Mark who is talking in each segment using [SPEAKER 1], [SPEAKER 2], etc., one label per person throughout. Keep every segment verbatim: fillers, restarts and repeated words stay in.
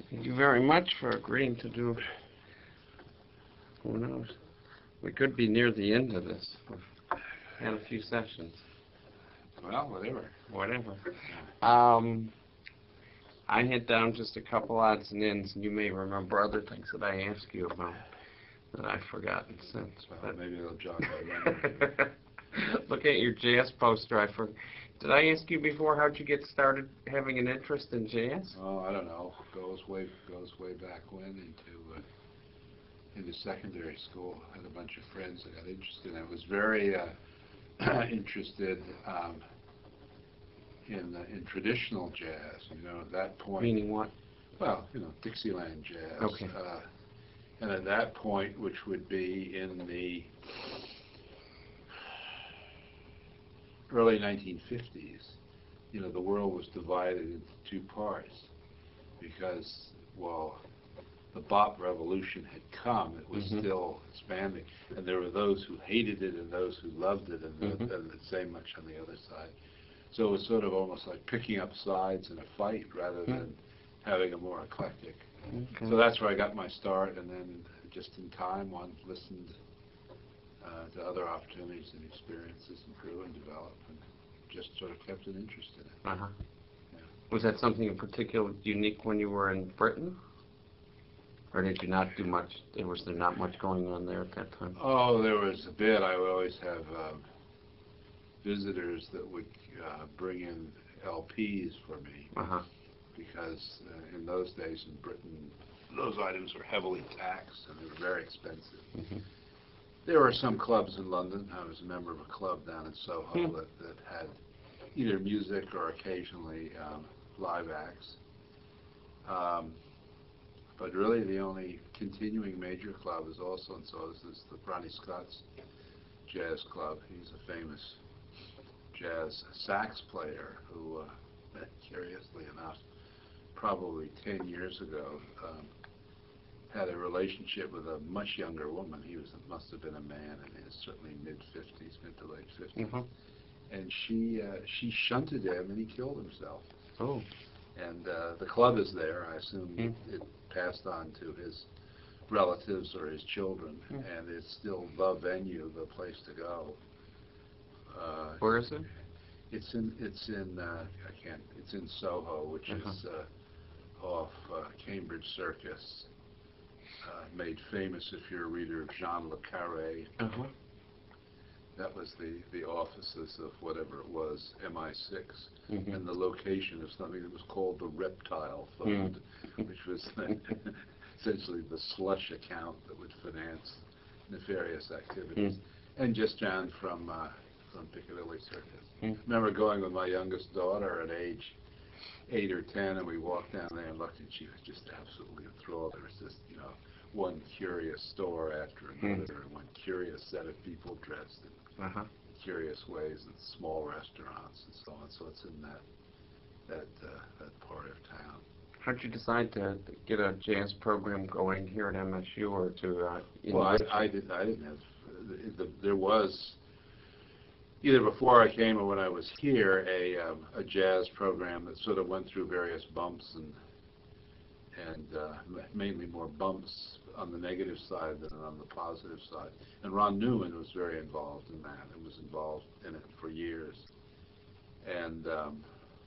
[SPEAKER 1] Thank you very much for agreeing to do, who knows, we could be near the end of this. We've had a few sessions.
[SPEAKER 2] Well, whatever.
[SPEAKER 1] Whatever. Um, I had down just a couple odds and ends, and you may remember other things that I asked you about that I've forgotten since.
[SPEAKER 2] Well,
[SPEAKER 1] But
[SPEAKER 2] maybe they'll jog my memory.
[SPEAKER 1] look at your jazz poster. I for, Did I ask you before how'd you get started having an interest in jazz?
[SPEAKER 2] Oh, I don't know. Goes way goes way back when into uh, into secondary school. I had a bunch of friends that got interested. I was very uh, interested um, in uh, in traditional jazz. You know, at that point.
[SPEAKER 1] Meaning what?
[SPEAKER 2] Well, you know, Dixieland jazz.
[SPEAKER 1] Okay.
[SPEAKER 2] Uh, and at that point, which would be in the early nineteen fifties, you know, the world was divided into two parts because, well, the bop revolution had come. It was
[SPEAKER 1] mm-hmm.
[SPEAKER 2] still expanding, and there were those who hated it and those who loved it, and,
[SPEAKER 1] mm-hmm.
[SPEAKER 2] the, and the same much on the other side. So it was sort of almost like picking up sides in a fight rather
[SPEAKER 1] mm-hmm.
[SPEAKER 2] than having a more eclectic.
[SPEAKER 1] Okay.
[SPEAKER 2] So that's where I got my start, and then just in time, one listened uh, to other opportunities and experiences and grew and developed and just sort of kept an interest in it.
[SPEAKER 1] Uh-huh.
[SPEAKER 2] Yeah.
[SPEAKER 1] Was that something in particular unique when you were in Britain? Or did you not do much? Was there not much going on there at that time?
[SPEAKER 2] Oh, there was a bit. I would always have um, visitors that would uh, bring in L Ps for me.
[SPEAKER 1] Uh-huh.
[SPEAKER 2] Because uh, in those days in Britain, those items were heavily taxed and they were very expensive.
[SPEAKER 1] Mm-hmm.
[SPEAKER 2] There were some clubs in London. I was a member of a club down in Soho
[SPEAKER 1] hmm.
[SPEAKER 2] that, that had either music or occasionally um, live acts. Um, but really the only continuing major club is also in Soho. This is the Ronnie Scott's Jazz Club. He's a famous jazz sax player who, uh, curiously enough, probably ten years ago, um, had a relationship with a much younger woman. He was must have been a man in his certainly mid fifties, mid to late fifties,
[SPEAKER 1] mm-hmm.
[SPEAKER 2] and she uh, she shunted him and he killed himself.
[SPEAKER 1] Oh.
[SPEAKER 2] And uh, the club is there. I assume
[SPEAKER 1] mm.
[SPEAKER 2] it, it passed on to his relatives or his children,
[SPEAKER 1] mm.
[SPEAKER 2] and it's still the venue, the place to go. Uh,
[SPEAKER 1] Where is it?
[SPEAKER 2] It's in it's in uh, I can't. It's in Soho, which
[SPEAKER 1] uh-huh.
[SPEAKER 2] is. Uh, off uh, Cambridge Circus, uh, made famous if you're a reader of Jean Le Carré.
[SPEAKER 1] Uh-huh.
[SPEAKER 2] That was the, the offices of whatever it was, M I six,
[SPEAKER 1] mm-hmm.
[SPEAKER 2] and the location of something that was called the Reptile Fund,
[SPEAKER 1] mm.
[SPEAKER 2] which was essentially the slush account that would finance nefarious activities.
[SPEAKER 1] Mm.
[SPEAKER 2] And just down from, uh, from Piccadilly Circus.
[SPEAKER 1] Mm.
[SPEAKER 2] I remember going with my youngest daughter at age eight or ten, and we walked down there and looked, and she was just absolutely enthralled. There was just, you know, one curious store after another,
[SPEAKER 1] mm.
[SPEAKER 2] and one curious set of people dressed in
[SPEAKER 1] uh-huh.
[SPEAKER 2] curious ways, and small restaurants and so on. So it's in that that uh, that part of town.
[SPEAKER 1] How'd you decide to get a jazz program going here at M S U or to? Uh,
[SPEAKER 2] well, I, I did. I didn't have. The, the, there was. Either before I came or when I was here, a, um, a jazz program that sort of went through various bumps and and uh, mainly more bumps on the negative side than on the positive side. And Ron Newman was very involved in that and was involved in it for years. And um,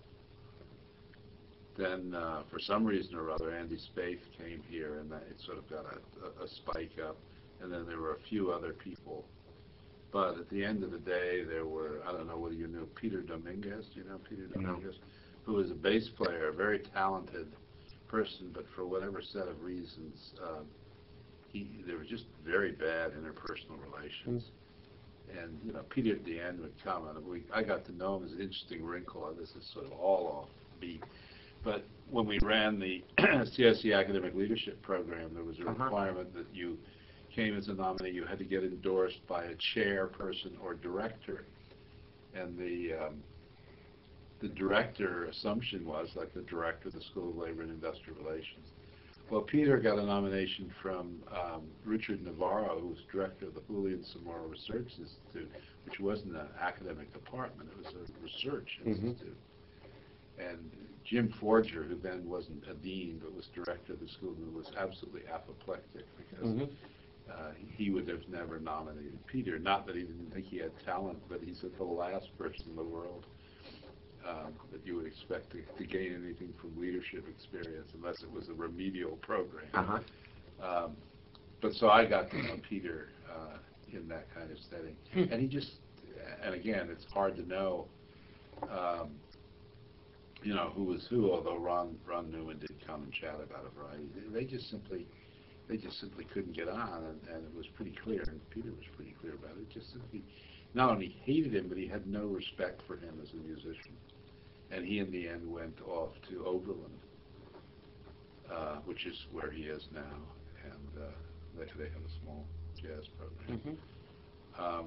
[SPEAKER 2] then uh, for some reason or other, Andy Spaeth came here, and that it sort of got a, a, a spike up. And then there were a few other people. But at the end of the day, there were, I don't know whether you knew Peter Dominguez. Do you know Peter Dominguez?
[SPEAKER 1] No.
[SPEAKER 2] Who was a bass player, a very talented person, but for whatever set of reasons, um, he, there were just very bad interpersonal relations. Mm. And, you know, Peter at the end would come, and we, I got to know him as an interesting wrinkle. This is sort of all off beat. But when we ran the C S E Academic Leadership Program, there was a
[SPEAKER 1] uh-huh.
[SPEAKER 2] requirement that you came as a nominee, you had to get endorsed by a chairperson or director. And the um, the director assumption was, like the director of the School of Labor and Industrial Relations. Well, Peter got a nomination from um, Richard Navarro, who was director of the Julian Samora Research Institute, which wasn't an academic department, it was a research
[SPEAKER 1] mm-hmm.
[SPEAKER 2] institute. And Jim Forger, who then wasn't a dean but was director of the school, who was absolutely apoplectic because
[SPEAKER 1] Mm-hmm.
[SPEAKER 2] uh, he would have never nominated Peter. Not that he didn't think he had talent, but he's the last person in the world um, that you would expect to, to gain anything from leadership experience unless it was a remedial program.
[SPEAKER 1] Uh-huh.
[SPEAKER 2] Um, but so I got to know Peter uh, in that kind of setting.
[SPEAKER 1] Hmm.
[SPEAKER 2] And he just, and again, it's hard to know, um, you know, who was who, although Ron, Ron Newman did come and chat about a variety. They, they just simply, they just simply couldn't get on, and, and it was pretty clear, and Peter was pretty clear about it. Just simply, not only hated him, but he had no respect for him as a musician. And he, in the end, went off to Oberlin, uh, which is where he is now, and uh, they, they have a small jazz program.
[SPEAKER 1] Mm-hmm.
[SPEAKER 2] Um,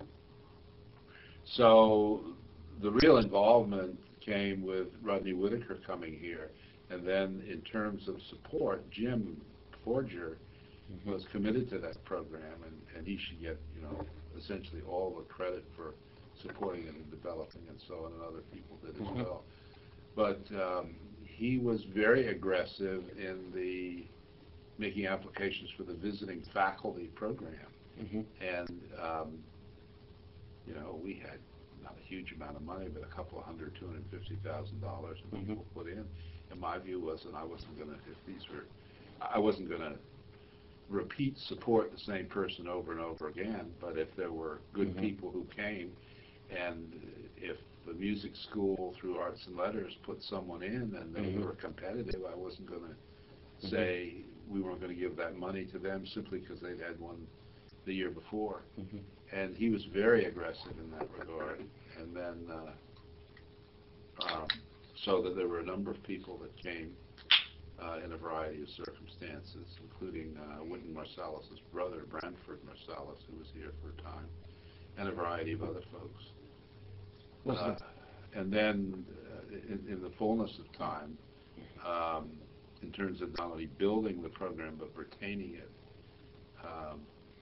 [SPEAKER 2] so the real involvement came with Rodney Whitaker coming here, and then in terms of support, Jim Forger
[SPEAKER 1] Mm-hmm.
[SPEAKER 2] was committed to that program, and, and he should get, you know, essentially all the credit for supporting it and developing and so on, and other people did as
[SPEAKER 1] Mm-hmm.
[SPEAKER 2] well. But um, he was very aggressive in the making applications for the visiting faculty program.
[SPEAKER 1] Mm-hmm.
[SPEAKER 2] And, um, you know, we had not a huge amount of money, but a couple of hundred, two hundred fifty thousand dollars that people
[SPEAKER 1] Mm-hmm.
[SPEAKER 2] put in. And my view was that I wasn't going to, if these were, I wasn't going to repeat support the same person over and over again, but if there were good
[SPEAKER 1] Mm-hmm.
[SPEAKER 2] people who came, and if the music school through Arts and Letters put someone in and they
[SPEAKER 1] Mm-hmm.
[SPEAKER 2] were competitive, I wasn't going to
[SPEAKER 1] Mm-hmm.
[SPEAKER 2] say we weren't going to give that money to them simply because they'd had one the year before.
[SPEAKER 1] Mm-hmm.
[SPEAKER 2] And he was very aggressive in that regard. And then, uh, um, so that there were a number of people that came uh, in a variety of circumstances, including uh, Wynton Marsalis' brother, Branford Marsalis, who was here for a time, and a variety of other folks.
[SPEAKER 1] Was
[SPEAKER 2] Uh,
[SPEAKER 1] it-
[SPEAKER 2] and then, uh, in, in the fullness of time, um, in terms of not only building the program but retaining it, um,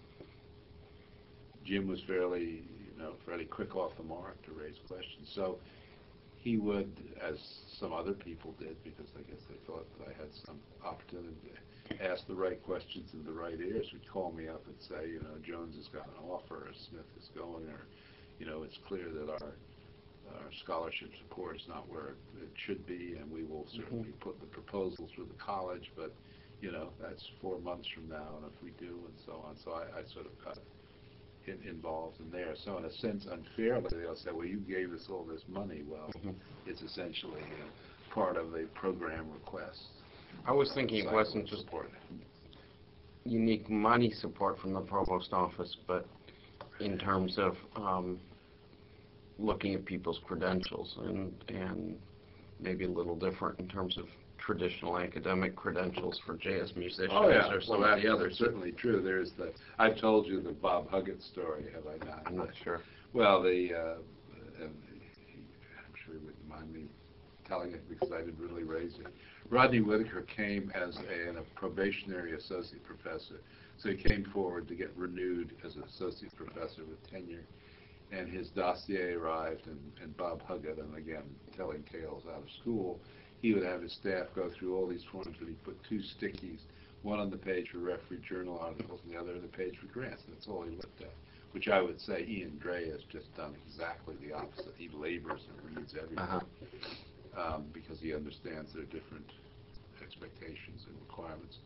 [SPEAKER 2] Jim was fairly, you know, fairly quick off the mark to raise questions. So he would, as some other people did, because I guess they thought that I had some opportunity to ask the right questions in the right ears, would call me up and say, you know, Jones has got an offer, or Smith is going, or, you know, it's clear that our our scholarship support is not where it should be, and we will certainly
[SPEAKER 1] Mm-hmm.
[SPEAKER 2] put the proposal through the college, but, you know, that's four months from now, and if we do, and so on. So I, I sort of got in, involved in there. So in a sense, unfairly, they'll say, well, you gave us all this money. Well,
[SPEAKER 1] Mm-hmm.
[SPEAKER 2] it's essentially uh, part of a program request.
[SPEAKER 1] I was thinking it
[SPEAKER 2] cycle
[SPEAKER 1] wasn't
[SPEAKER 2] of
[SPEAKER 1] just
[SPEAKER 2] support.
[SPEAKER 1] unique money support from the provost office, but in terms of um, looking at people's credentials, and and maybe a little different in terms of traditional academic credentials for jazz musicians
[SPEAKER 2] Oh, yeah.
[SPEAKER 1] or some
[SPEAKER 2] well,
[SPEAKER 1] of the
[SPEAKER 2] that's
[SPEAKER 1] others.
[SPEAKER 2] certainly true. There's the, I've told you the Bob Huggett story, have I not?
[SPEAKER 1] I'm not sure.
[SPEAKER 2] Well, the, uh, and he, I'm sure he wouldn't mind me telling it because I didn't really raise it. Rodney Whitaker came as a, a probationary associate professor. So he came forward to get renewed as an associate professor with tenure. And his dossier arrived, and, and Bob Huggett, and again, telling tales out of school, he would have his staff go through all these forms, and he'd put two stickies, one on the page for referee journal articles and the other on the page for grants, and that's all he looked at, which I would say Ian Gray has just done exactly the opposite. He labors and reads everything,
[SPEAKER 1] Uh-huh.
[SPEAKER 2] um, because he understands there are different expectations and requirements.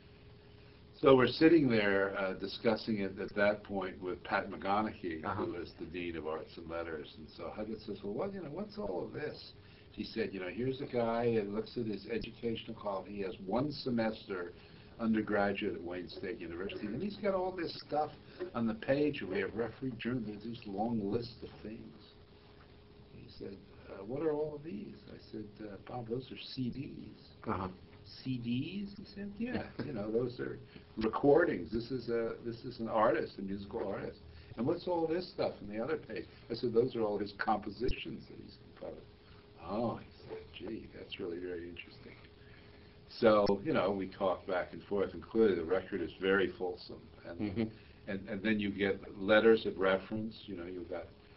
[SPEAKER 2] So we're sitting there uh, discussing it at that point with Pat McGonaghy,
[SPEAKER 1] Uh-huh.
[SPEAKER 2] who is the Dean of Arts and Letters. And so Huggett says, well, what, you know, what's all of this? She said, you know, here's a guy and looks at his educational quality. He has one semester undergraduate at Wayne State University, and he's got all this stuff on the page. We have referee journal. There's this long list of things. He said, uh, what are all of these? I said, uh, Bob, those are C Ds.
[SPEAKER 1] Uh-huh.
[SPEAKER 2] C Ds? He said, yeah, you know, those are recordings. This is a this is an artist, a musical artist. And what's all this stuff in the other page? I said, those are all his compositions that he's composed. Oh, he said, gee, that's really very interesting. So, you know, we talked back and forth, and clearly the record is very fulsome. And
[SPEAKER 1] Mm-hmm.
[SPEAKER 2] and, and then you get letters of reference. You know, you've got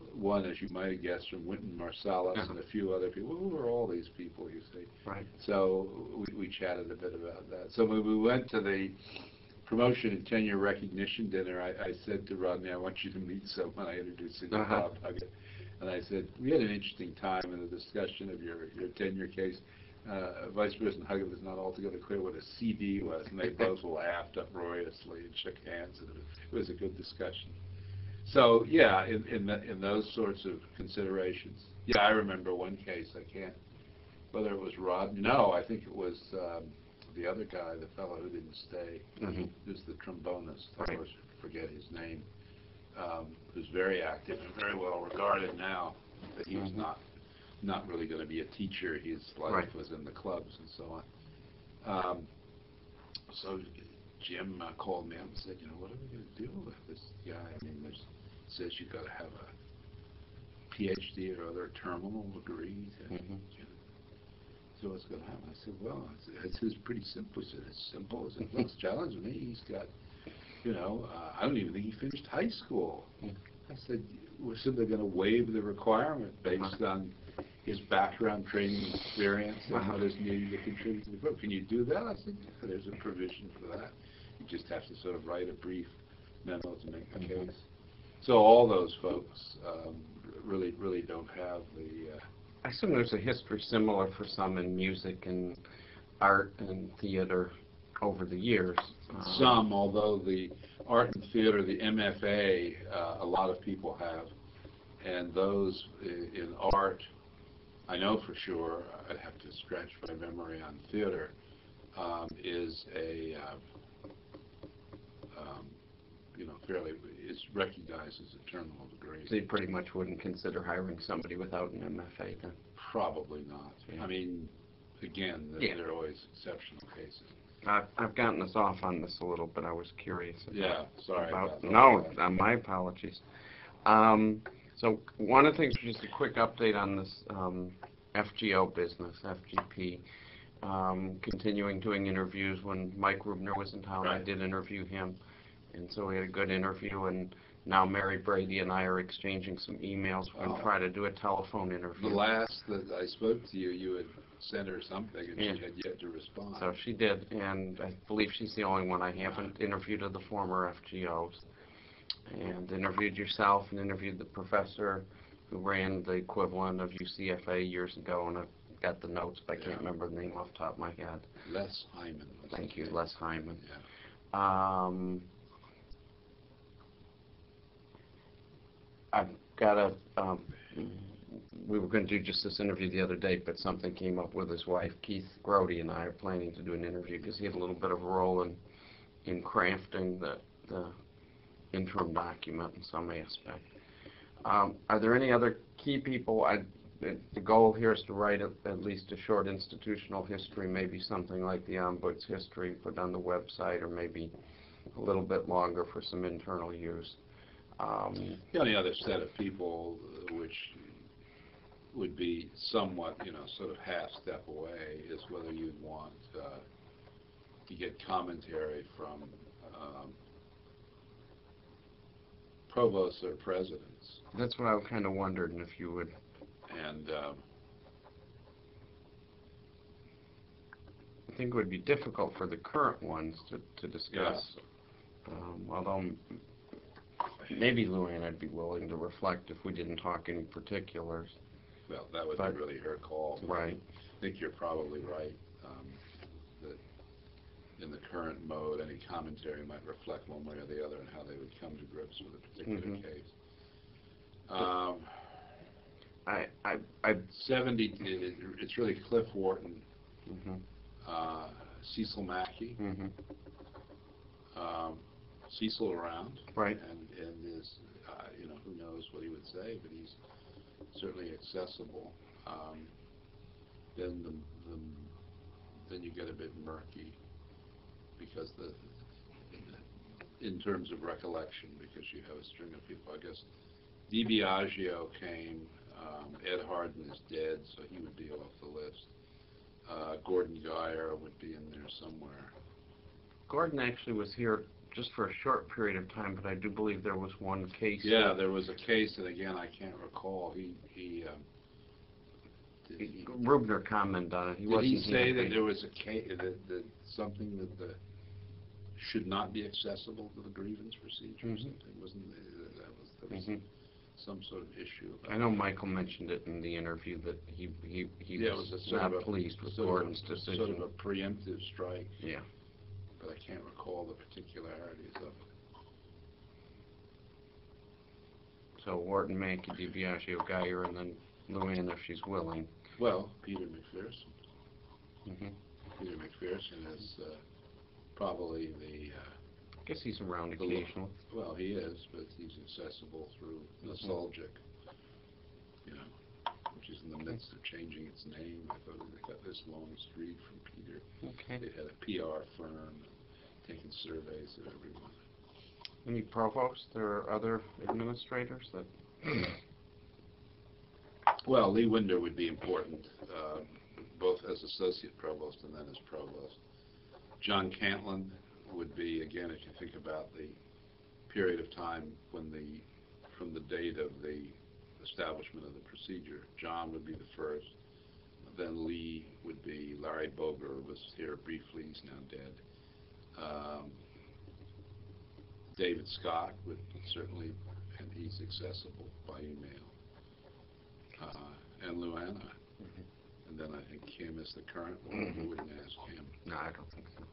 [SPEAKER 2] one, as you might have guessed, from Wynton Marsalis
[SPEAKER 1] Uh-huh.
[SPEAKER 2] and a few other people. Who are all these people, you see?
[SPEAKER 1] Right.
[SPEAKER 2] So we, we chatted a bit about that. So when we went to the promotion and tenure recognition dinner, I, I said to Rodney, I want you to meet someone. I introduced him to
[SPEAKER 1] Uh-huh.
[SPEAKER 2] Bob Huggett. And I said, we had an interesting time in the discussion of your, your tenure case. Uh, Vice President Huggett was not altogether clear what a C D was, and they both laughed uproariously and shook hands, and it was, it was a good discussion. So, yeah, in, in, the, in those sorts of considerations. Yeah, I remember one case, I can't, whether it was Rod, no, I think it was um, the other guy, the fellow who didn't stay,
[SPEAKER 1] Mm-hmm.
[SPEAKER 2] who's the trombonist, I
[SPEAKER 1] Right.
[SPEAKER 2] always forget his name, um, who's very active and very well regarded now, but he was
[SPEAKER 1] Mhm.
[SPEAKER 2] not not really going to be a teacher. His life
[SPEAKER 1] Right.
[SPEAKER 2] was in the clubs and so on. Um, so Jim uh, called me up and said, you know, what are we going to do with this guy? I mean, there's, it says you've got to have a P H D or other terminal degree to,
[SPEAKER 1] Mhm.
[SPEAKER 2] you know, so what's going to happen? I said, well, it's, it's pretty simple. He said, it's simple. I said, looks challenging me. He's got, you know, uh, I don't even think he finished high school.
[SPEAKER 1] Mm.
[SPEAKER 2] I said, we're simply going to waive the requirement based
[SPEAKER 1] Uh-huh.
[SPEAKER 2] on his background, training, experience, and
[SPEAKER 1] Uh-huh.
[SPEAKER 2] what is needed to contribute to the group. Can you do that? I said, yeah, there's a provision for that. You just have to sort of write a brief memo to make the
[SPEAKER 1] Mhm.
[SPEAKER 2] case. So all those folks um, really, really don't have the... Uh,
[SPEAKER 1] I assume there's a history similar for some in music and art and theater over the years. Um,
[SPEAKER 2] Some, although the art and theater, the M F A, uh, a lot of people have, and those i- in art, I know for sure, I'd have to scratch my memory on theater, um, is a, uh, um, you know, fairly, it's recognized as a terminal degree.
[SPEAKER 1] So you pretty much wouldn't consider hiring somebody without an M F A then?
[SPEAKER 2] Probably not.
[SPEAKER 1] Yeah.
[SPEAKER 2] I mean, again, th-
[SPEAKER 1] Yeah.
[SPEAKER 2] there are always exceptional cases.
[SPEAKER 1] I've, I've gotten us off on this a little, but I was curious about.
[SPEAKER 2] Yeah, sorry
[SPEAKER 1] about
[SPEAKER 2] about
[SPEAKER 1] No,
[SPEAKER 2] that.
[SPEAKER 1] uh, my apologies. Um, so one of the things, just a quick update on this um, F G O business, F G P. Um, continuing doing interviews. When Mike Rubner was in town, I
[SPEAKER 2] Right.
[SPEAKER 1] did interview him, and so we had a good interview. And now Mary Brady and I are exchanging some emails. We're going
[SPEAKER 2] Oh.
[SPEAKER 1] to try to do a telephone interview.
[SPEAKER 2] The last that I spoke to you, you had sent her something, and
[SPEAKER 1] Yeah.
[SPEAKER 2] she had yet to respond.
[SPEAKER 1] So she did, and I believe she's the only one I haven't interviewed of the former F G Os. And interviewed yourself and interviewed the professor who ran the equivalent of U C F A years ago, and I've got the notes, but I can't
[SPEAKER 2] Yeah.
[SPEAKER 1] remember the name off the top of my head.
[SPEAKER 2] Les Hyman. Was
[SPEAKER 1] Thank
[SPEAKER 2] his
[SPEAKER 1] you,
[SPEAKER 2] name.
[SPEAKER 1] Les Hyman.
[SPEAKER 2] Yeah.
[SPEAKER 1] Um, I've got a, um, we were going to do just this interview the other day, but something came up with his wife. Keith Grody and I are planning to do an interview because he had a little bit of a role in, in crafting the, the interim document in some aspect. Um, are there any other key people? I, the, the goal here is to write at, at least a short institutional history, maybe something like the Ombuds history, put on the website, or maybe a little bit longer for some internal use. Um,
[SPEAKER 2] The only other set of people uh, which would be somewhat, you know, sort of half step away is whether you'd want uh, to get commentary from um, provosts or presidents.
[SPEAKER 1] that's what I kind of wondered, and if you would.
[SPEAKER 2] And um,
[SPEAKER 1] I think it would be difficult for the current ones to, to discuss. Um, although maybe Luann I'd be willing to reflect if we didn't talk any particulars.
[SPEAKER 2] well, that would
[SPEAKER 1] But-
[SPEAKER 2] be really her call.
[SPEAKER 1] Right.
[SPEAKER 2] I think you're probably right, um, that in the current mode, any commentary might reflect one way or the other on how they would come to grips with a particular
[SPEAKER 1] Mhm.
[SPEAKER 2] case. Um,
[SPEAKER 1] I, I, I,
[SPEAKER 2] seventy, it, it's really Cliff Wharton,
[SPEAKER 1] hmm
[SPEAKER 2] uh, Cecil Mackey,
[SPEAKER 1] hmm
[SPEAKER 2] um, Cecil around,
[SPEAKER 1] Right.
[SPEAKER 2] and and is, uh, you know, who knows what he would say, but he's certainly accessible. Um, then the, the then you get a bit murky because the in terms of recollection, because you have a string of people. I guess DiBiagio came. Um, Ed Harden is dead, so he would be off the list. Uh, Gordon Geyer would be in there somewhere.
[SPEAKER 1] Gordon actually was here just for a short period of time, but I do believe there was one case.
[SPEAKER 2] Yeah,
[SPEAKER 1] that-
[SPEAKER 2] there was a case, and again, I can't recall, he, he, um, did he,
[SPEAKER 1] Rubner commented on it. He
[SPEAKER 2] did
[SPEAKER 1] wasn't
[SPEAKER 2] he say that
[SPEAKER 1] happy.
[SPEAKER 2] there was a case, that, that something that the, should not be accessible to the grievance procedure or
[SPEAKER 1] Mhm.
[SPEAKER 2] something? Wasn't, there- that was, there was
[SPEAKER 1] Mhm.
[SPEAKER 2] some sort of issue about
[SPEAKER 1] I know Michael mentioned it in the interview that he, he, he
[SPEAKER 2] Yeah, it
[SPEAKER 1] was
[SPEAKER 2] was a sort
[SPEAKER 1] not
[SPEAKER 2] of a-
[SPEAKER 1] pleased with
[SPEAKER 2] sort of a-
[SPEAKER 1] Gordon's decision.
[SPEAKER 2] Sort of a preemptive strike,
[SPEAKER 1] Yeah.
[SPEAKER 2] but I can't recall the particularities of it.
[SPEAKER 1] So Wharton, Mankey, DiBiagio, Geyer, and then Luann if she's willing.
[SPEAKER 2] Well, Peter McPherson.
[SPEAKER 1] hmm
[SPEAKER 2] Peter McPherson is uh, probably the, uh,
[SPEAKER 1] I guess he's around
[SPEAKER 2] the lo-
[SPEAKER 1] occasionally.
[SPEAKER 2] well, he is, but he's accessible through Nostalgic, you know, which is in the midst of changing its name. I thought they got this long street from Peter.
[SPEAKER 1] Okay.
[SPEAKER 2] They had a P R firm taking surveys of everyone.
[SPEAKER 1] Any provosts or other administrators that?
[SPEAKER 2] Well, Lee Winder would be important, uh, both as associate provost and then as provost. John Cantland would be, again, if you think about the period of time when the, from the date of the establishment of the procedure, John would be the first. Then Lee would be, Larry Boger was here briefly, he's now dead. Um, David Scott would certainly, and he's accessible by email. Uh, and Luana.
[SPEAKER 1] Mhm.
[SPEAKER 2] And then I think Kim is the current one.
[SPEAKER 1] Mhm.
[SPEAKER 2] You wouldn't ask him.
[SPEAKER 1] No, I don't think so.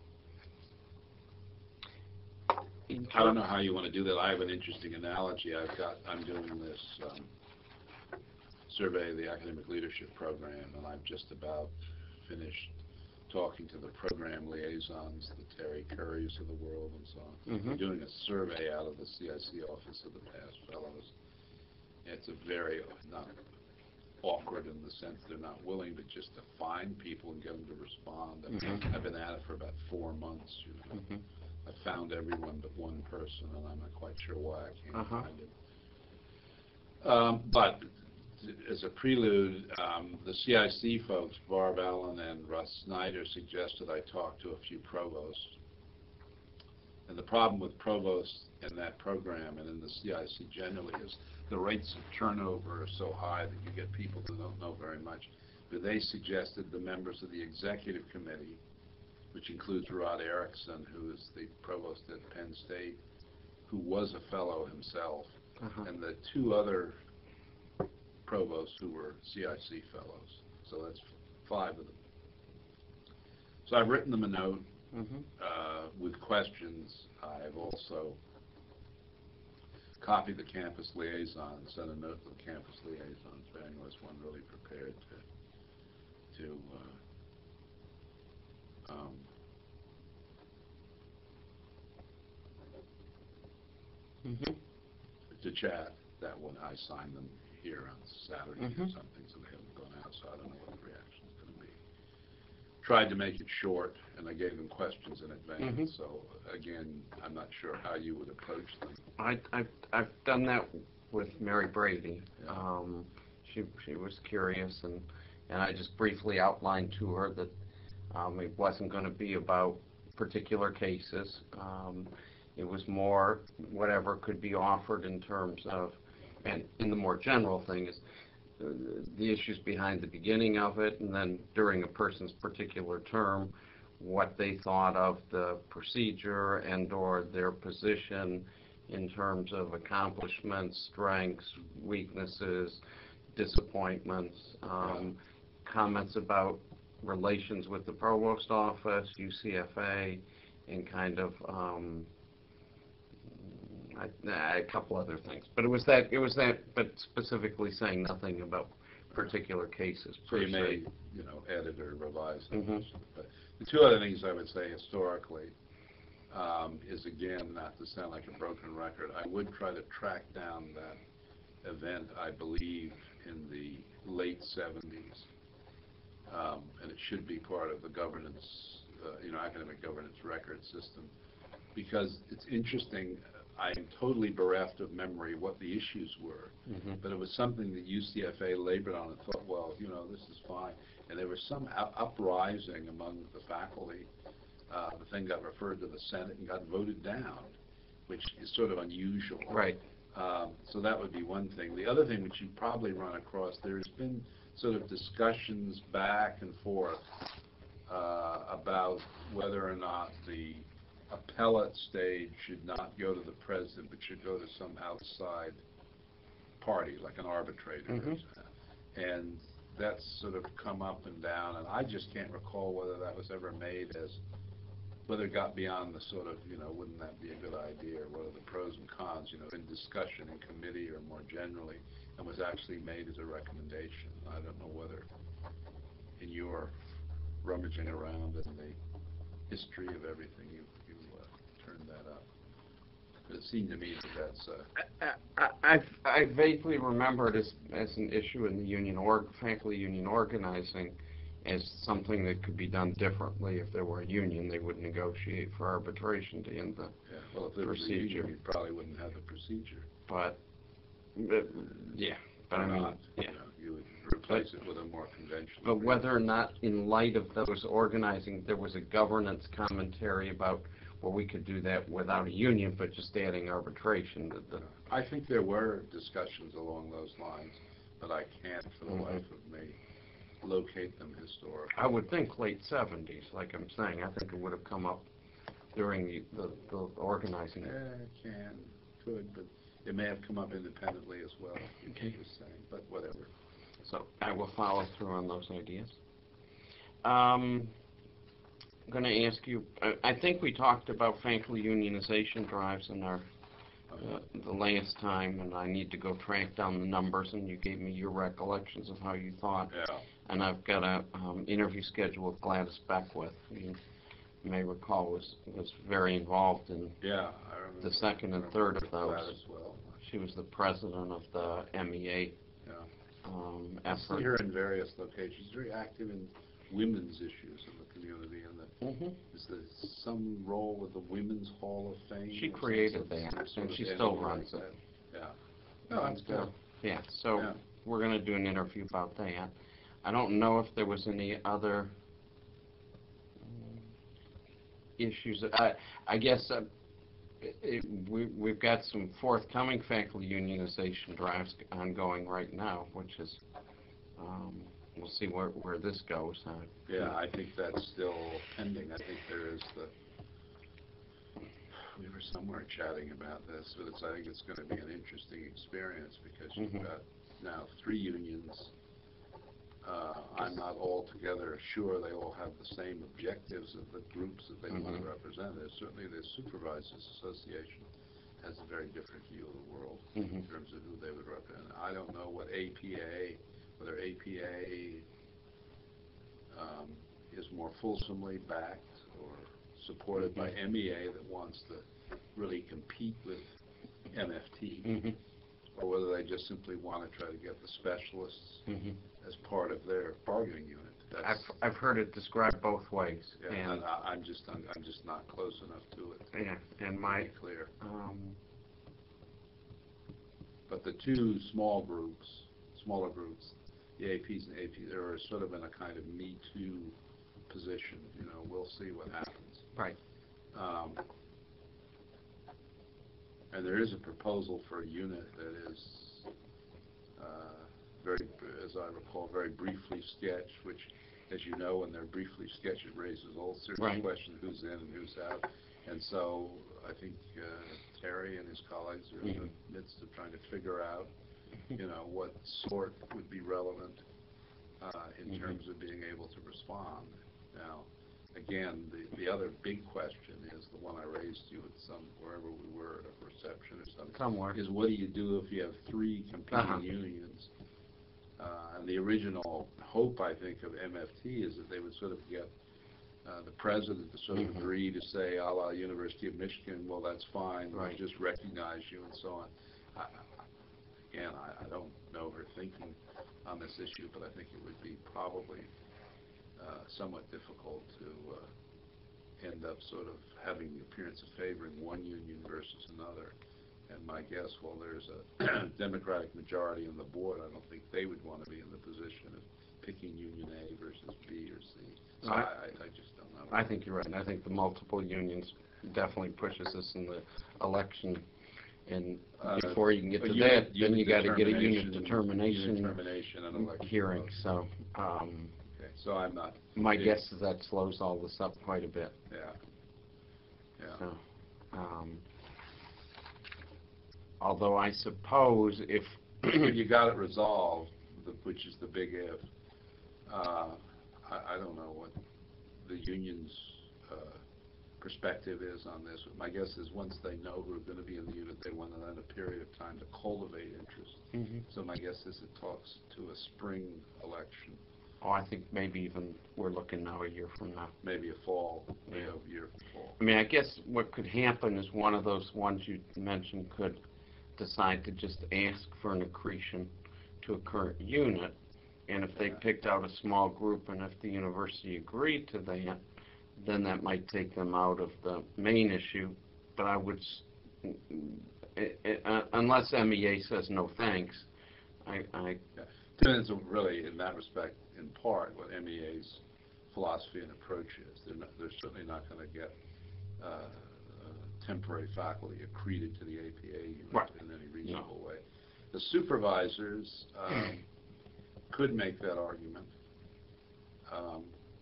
[SPEAKER 2] I don't know how you want to do that. I have an interesting analogy. I've got, I'm doing this um, survey of the academic leadership program, and I've just about finished talking to the program liaisons, the Terry Currys of the world and so on.
[SPEAKER 1] Mm-hmm.
[SPEAKER 2] We're doing a survey out of the C I C office of the past fellows. It's a very, not awkward in the sense they're not willing, but just to find people and get them to respond.
[SPEAKER 1] Mm-hmm.
[SPEAKER 2] I've been at it for about four months, you know.
[SPEAKER 1] Mm-hmm.
[SPEAKER 2] I found everyone but one person, and I'm not quite sure why I can't
[SPEAKER 1] Uh-huh.
[SPEAKER 2] find it. Um, but as a prelude, um, the C I C folks, Barb Allen and Russ Snyder, suggested I talk to a few provosts. And the problem with provosts in that program and in the C I C generally is the rates of turnover are so high that you get people who don't know very much. But they suggested the members of the executive committee, which includes Rod Erickson, who is the provost at Penn State, who was a fellow himself,
[SPEAKER 1] Uh-huh.
[SPEAKER 2] and the two other provosts who were C I C fellows. So that's five of them. So I've written them a note
[SPEAKER 1] Mm-hmm.
[SPEAKER 2] uh, with questions. I've also copied the campus liaison, sent a note to the campus liaisons, if anyone was one really prepared to, to uh, um,
[SPEAKER 1] Mm-hmm.
[SPEAKER 2] to chat. That one, I signed them here on Saturday or
[SPEAKER 1] Mhm.
[SPEAKER 2] something, so they haven't gone out, so I don't know what the reaction is going to be. Tried to make it short, and I gave them questions in advance,
[SPEAKER 1] Mhm.
[SPEAKER 2] so again, I'm not sure how you would approach them.
[SPEAKER 1] I, I've, I've done that with Mary Brady.
[SPEAKER 2] Yeah.
[SPEAKER 1] Um, she, she was curious, and, and I just briefly outlined to her that um, it wasn't going to be about particular cases. Um, it was more whatever could be offered in terms of, and in the more general thing is uh, the issues behind the beginning of it, and then during a person's particular term, what they thought of the procedure and or their position in terms of accomplishments, strengths, weaknesses, disappointments, um, comments about relations with the provost office, U C F A, and kind of um, I, nah, a couple other things. But it was that, it was that, but specifically saying nothing about particular cases
[SPEAKER 2] So
[SPEAKER 1] per
[SPEAKER 2] you may,
[SPEAKER 1] se.
[SPEAKER 2] you know, edit or revise them.
[SPEAKER 1] Mhm.
[SPEAKER 2] But the two other things I would say historically um, is, again, not to sound like a broken record, I would try to track down that event, I believe, in the late seventies. Um, and it should be part of the governance, uh, you know, academic governance record system. Because it's interesting, I'm totally bereft of memory what the issues were.
[SPEAKER 1] Mhm.
[SPEAKER 2] But it was something that U C F A labored on and thought, well, you know, this is fine. And there was some up- uprising among the faculty uh, the thing got referred to the Senate and got voted down, which is sort of unusual.
[SPEAKER 1] Right.
[SPEAKER 2] Um, so that would be one thing. The other thing which you probably run across, there's been sort of discussions back and forth uh, about whether or not the appellate stage should not go to the president, but should go to some outside party, like an arbitrator.
[SPEAKER 1] Mm-hmm.
[SPEAKER 2] And that's sort of come up and down, and I just can't recall whether that was ever made as, whether it got beyond the sort of, you know, wouldn't that be a good idea, or what are the pros and cons, you know, in discussion in committee or more generally, and was actually made as a recommendation. I don't know whether in your rummaging around in the history of everything you, you uh, turned that up. But it seemed to me that that's... Uh,
[SPEAKER 1] I, I, I vaguely remember it as, as an issue in the union, org, faculty union organizing, as something that could be done differently. If there were a union, they would negotiate for arbitration to end the
[SPEAKER 2] yeah, well, if there was a
[SPEAKER 1] procedure.
[SPEAKER 2] union, you probably wouldn't have the procedure.
[SPEAKER 1] But, but yeah, but
[SPEAKER 2] or
[SPEAKER 1] I mean,
[SPEAKER 2] not,
[SPEAKER 1] yeah.
[SPEAKER 2] You know, you would replace
[SPEAKER 1] But-
[SPEAKER 2] it with a more conventional...
[SPEAKER 1] But whether or not, in light of those organizing, there was a governance commentary about, well, we could do that without a union, but just adding arbitration. That the,
[SPEAKER 2] I think there were discussions along those lines, but I can't for the
[SPEAKER 1] Mhm.
[SPEAKER 2] life of me locate them historically.
[SPEAKER 1] I would think late seventies, like I'm saying. I think it would have come up during the, the, the organizing.
[SPEAKER 2] Eh, can, could, but it may have come up independently as well,
[SPEAKER 1] Okay.
[SPEAKER 2] just saying, but whatever.
[SPEAKER 1] So I will follow through on those ideas. Um, I'm going to ask you, I, I think we talked about faculty unionization drives in our, uh, the last time, and I need to go track down the numbers, and you gave me your recollections of how you thought.
[SPEAKER 2] Yeah.
[SPEAKER 1] And I've got a um, interview scheduled with Gladys Beckwith, who you may recall was, was very involved in
[SPEAKER 2] Yeah, I remember.
[SPEAKER 1] the second and
[SPEAKER 2] remember
[SPEAKER 1] third of those.
[SPEAKER 2] that as well.
[SPEAKER 1] She was the president of the M E A
[SPEAKER 2] Yeah.
[SPEAKER 1] um,
[SPEAKER 2] I
[SPEAKER 1] effort.
[SPEAKER 2] see her in various locations, very active in women's issues in the community, and the,
[SPEAKER 1] Mhm.
[SPEAKER 2] is there some role with the Women's Hall of Fame?
[SPEAKER 1] She
[SPEAKER 2] or some
[SPEAKER 1] created
[SPEAKER 2] sort-
[SPEAKER 1] that,
[SPEAKER 2] some sort
[SPEAKER 1] and
[SPEAKER 2] of
[SPEAKER 1] she
[SPEAKER 2] entity
[SPEAKER 1] still
[SPEAKER 2] like
[SPEAKER 1] runs it.
[SPEAKER 2] that? Yeah. No, that's
[SPEAKER 1] And, uh,
[SPEAKER 2] good.
[SPEAKER 1] Yeah, so
[SPEAKER 2] Yeah.
[SPEAKER 1] we're going to do an interview about that. I don't know if there was any other um, issues. I, I guess uh, it, it, we, we've got some forthcoming faculty unionization drives ongoing right now, which is, um, we'll see where, where this goes. Uh,
[SPEAKER 2] Yeah, I think that's still pending. I think there is the, we were somewhere chatting about this, but it's, I think it's going to be an interesting experience because you've
[SPEAKER 1] Mhm.
[SPEAKER 2] got now three unions. Uh, I'm not altogether sure they all have the same objectives of the groups that they want to
[SPEAKER 1] Mhm.
[SPEAKER 2] represent. There's certainly the Supervisors Association has a very different view of the world
[SPEAKER 1] Mhm.
[SPEAKER 2] in terms of who they would represent. I don't know what A P A, whether A P A um, is more fulsomely backed or supported by
[SPEAKER 1] Mhm.
[SPEAKER 2] M E A that wants to really compete with M F T,
[SPEAKER 1] Mhm.
[SPEAKER 2] or whether they just simply want to try to get the specialists
[SPEAKER 1] Mhm.
[SPEAKER 2] as part of their bargaining unit. That's,
[SPEAKER 1] I've, I've heard it described both ways.
[SPEAKER 2] yeah,
[SPEAKER 1] and
[SPEAKER 2] and I, I'm just I'm, I'm just not close enough to it
[SPEAKER 1] yeah, and
[SPEAKER 2] to
[SPEAKER 1] my
[SPEAKER 2] be clear.
[SPEAKER 1] um,
[SPEAKER 2] But the two small groups, smaller groups, the A Ps and A Ps, are sort of in a kind of Me Too position. You know, we'll see what happens.
[SPEAKER 1] right.
[SPEAKER 2] Um, and there is a proposal for a unit that is uh, very, as I recall, very briefly sketched, which, as you know, when they're briefly sketched, it raises all sorts
[SPEAKER 1] Right.
[SPEAKER 2] of questions, who's in and who's out. And so I think uh, Terry and his colleagues are in
[SPEAKER 1] Mhm.
[SPEAKER 2] the midst of trying to figure out, you know, what sort would be relevant uh, in
[SPEAKER 1] Mhm.
[SPEAKER 2] terms of being able to respond. Now, again, the, the other big question is the one I raised to you at some, wherever we were, at a reception or something,
[SPEAKER 1] Somewhere.
[SPEAKER 2] is what do you do if you have three competing
[SPEAKER 1] Uh-huh.
[SPEAKER 2] unions? Uh, and the original hope, I think, of M F T is that they would sort of get uh, the president to sort of
[SPEAKER 1] Mhm.
[SPEAKER 2] agree to say, a la University of Michigan, well, that's fine, we'll
[SPEAKER 1] Right.
[SPEAKER 2] just recognize you and so on. I, I, again, I, I don't know her thinking on this issue, but I think it would be probably uh, somewhat difficult to uh, end up sort of having the appearance of favoring one union versus another. And my guess, well, there's a Democratic majority on the board, I don't think they would want to be in the position of picking Union A versus B or C. So
[SPEAKER 1] Right.
[SPEAKER 2] I, I, I just don't know.
[SPEAKER 1] I think you're right. I think the multiple unions definitely pushes us in the election. And
[SPEAKER 2] Uh,
[SPEAKER 1] before you can get
[SPEAKER 2] a
[SPEAKER 1] to
[SPEAKER 2] unit-
[SPEAKER 1] that, then you
[SPEAKER 2] unit
[SPEAKER 1] got to get a unit
[SPEAKER 2] determination-
[SPEAKER 1] determination
[SPEAKER 2] unit determination and election
[SPEAKER 1] hearing.
[SPEAKER 2] vote.
[SPEAKER 1] So, um,
[SPEAKER 2] Okay, so I'm not.
[SPEAKER 1] my
[SPEAKER 2] big-
[SPEAKER 1] guess is that slows all this up quite a bit.
[SPEAKER 2] Yeah. Yeah.
[SPEAKER 1] So, um, although I suppose if
[SPEAKER 2] If you got it resolved, the- which is the big if, uh, I, I don't know what the union's uh, perspective is on this. My guess is once they know who are going to be in the unit, they want then a period of time to cultivate interest.
[SPEAKER 1] Mhm.
[SPEAKER 2] So my guess is it talks to a spring election,
[SPEAKER 1] oh, I think maybe even we're looking now a year from now.
[SPEAKER 2] maybe a fall, maybe
[SPEAKER 1] Yeah.
[SPEAKER 2] a year fall.
[SPEAKER 1] I mean, I guess what could happen is one of those ones you mentioned could decide to just ask for an accretion to a current unit, and if they
[SPEAKER 2] Yeah.
[SPEAKER 1] picked out a small group and if the university agreed to that, then that might take them out of the main issue. But I would, s- it, it, uh, unless M E A says no thanks, I, I,
[SPEAKER 2] Depends on really, in that respect, in part, what M E A's philosophy and approach is. They're not, they're certainly not going to get uh, uh, temporary faculty accreted to the A P A unit
[SPEAKER 1] Right.
[SPEAKER 2] in any reasonable way. The supervisors um, could make that argument. Um,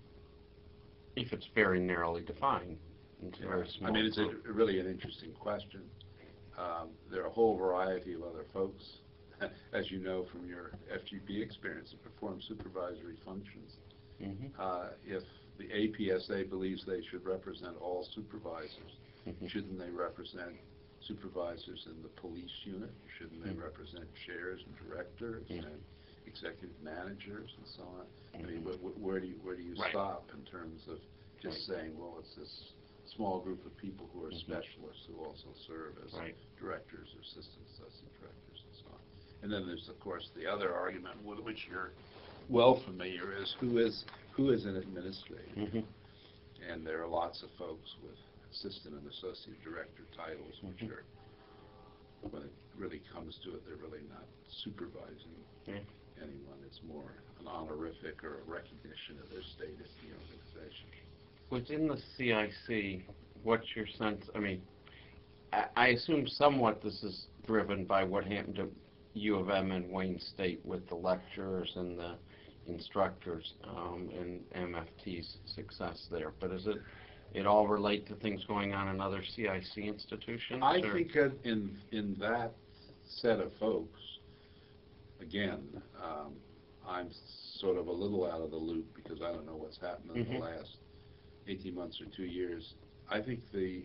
[SPEAKER 1] if it's very narrowly defined, it's a
[SPEAKER 2] yeah.
[SPEAKER 1] very small
[SPEAKER 2] I mean, it's a,
[SPEAKER 1] group.
[SPEAKER 2] really an interesting question. Um, there are a whole variety of other folks, as you know from your F G P experience, that perform supervisory functions.
[SPEAKER 1] Mhm.
[SPEAKER 2] Uh, if the A P S A believes they should represent all supervisors,
[SPEAKER 1] Mhm.
[SPEAKER 2] shouldn't they represent supervisors in the police unit? Shouldn't they
[SPEAKER 1] Mhm.
[SPEAKER 2] represent chairs and directors
[SPEAKER 1] Mhm.
[SPEAKER 2] and executive managers and so on? I mean,
[SPEAKER 1] Mhm.
[SPEAKER 2] wh wh where do you where do you
[SPEAKER 1] Right.
[SPEAKER 2] stop in terms of just
[SPEAKER 1] Right.
[SPEAKER 2] saying, well, it's this small group of people who are
[SPEAKER 1] Mhm.
[SPEAKER 2] specialists who also serve as
[SPEAKER 1] Right.
[SPEAKER 2] directors or assistant assistant directors and so on. And then there's, of course, the other argument with which you're well familiar is who is who is an administrator.
[SPEAKER 1] Mhm.
[SPEAKER 2] And there are lots of folks with assistant and associate director titles, which
[SPEAKER 1] Mhm.
[SPEAKER 2] are, when it really comes to it, they're really not supervising
[SPEAKER 1] Yeah.
[SPEAKER 2] anyone. It's more an honorific or a recognition of their status in the organization.
[SPEAKER 1] Within the C I C, what's your sense? I mean, I, I assume somewhat this is driven by what happened to U of M and Wayne State with the lecturers and the instructors, um, and M F T's success there. But is it it all relate to things going on in other C I C institutions?
[SPEAKER 2] I
[SPEAKER 1] or?
[SPEAKER 2] think that in in that set of folks, again, um, I'm sort of a little out of the loop because I don't know what's happened in
[SPEAKER 1] Mhm.
[SPEAKER 2] the last eighteen months or two years. I think the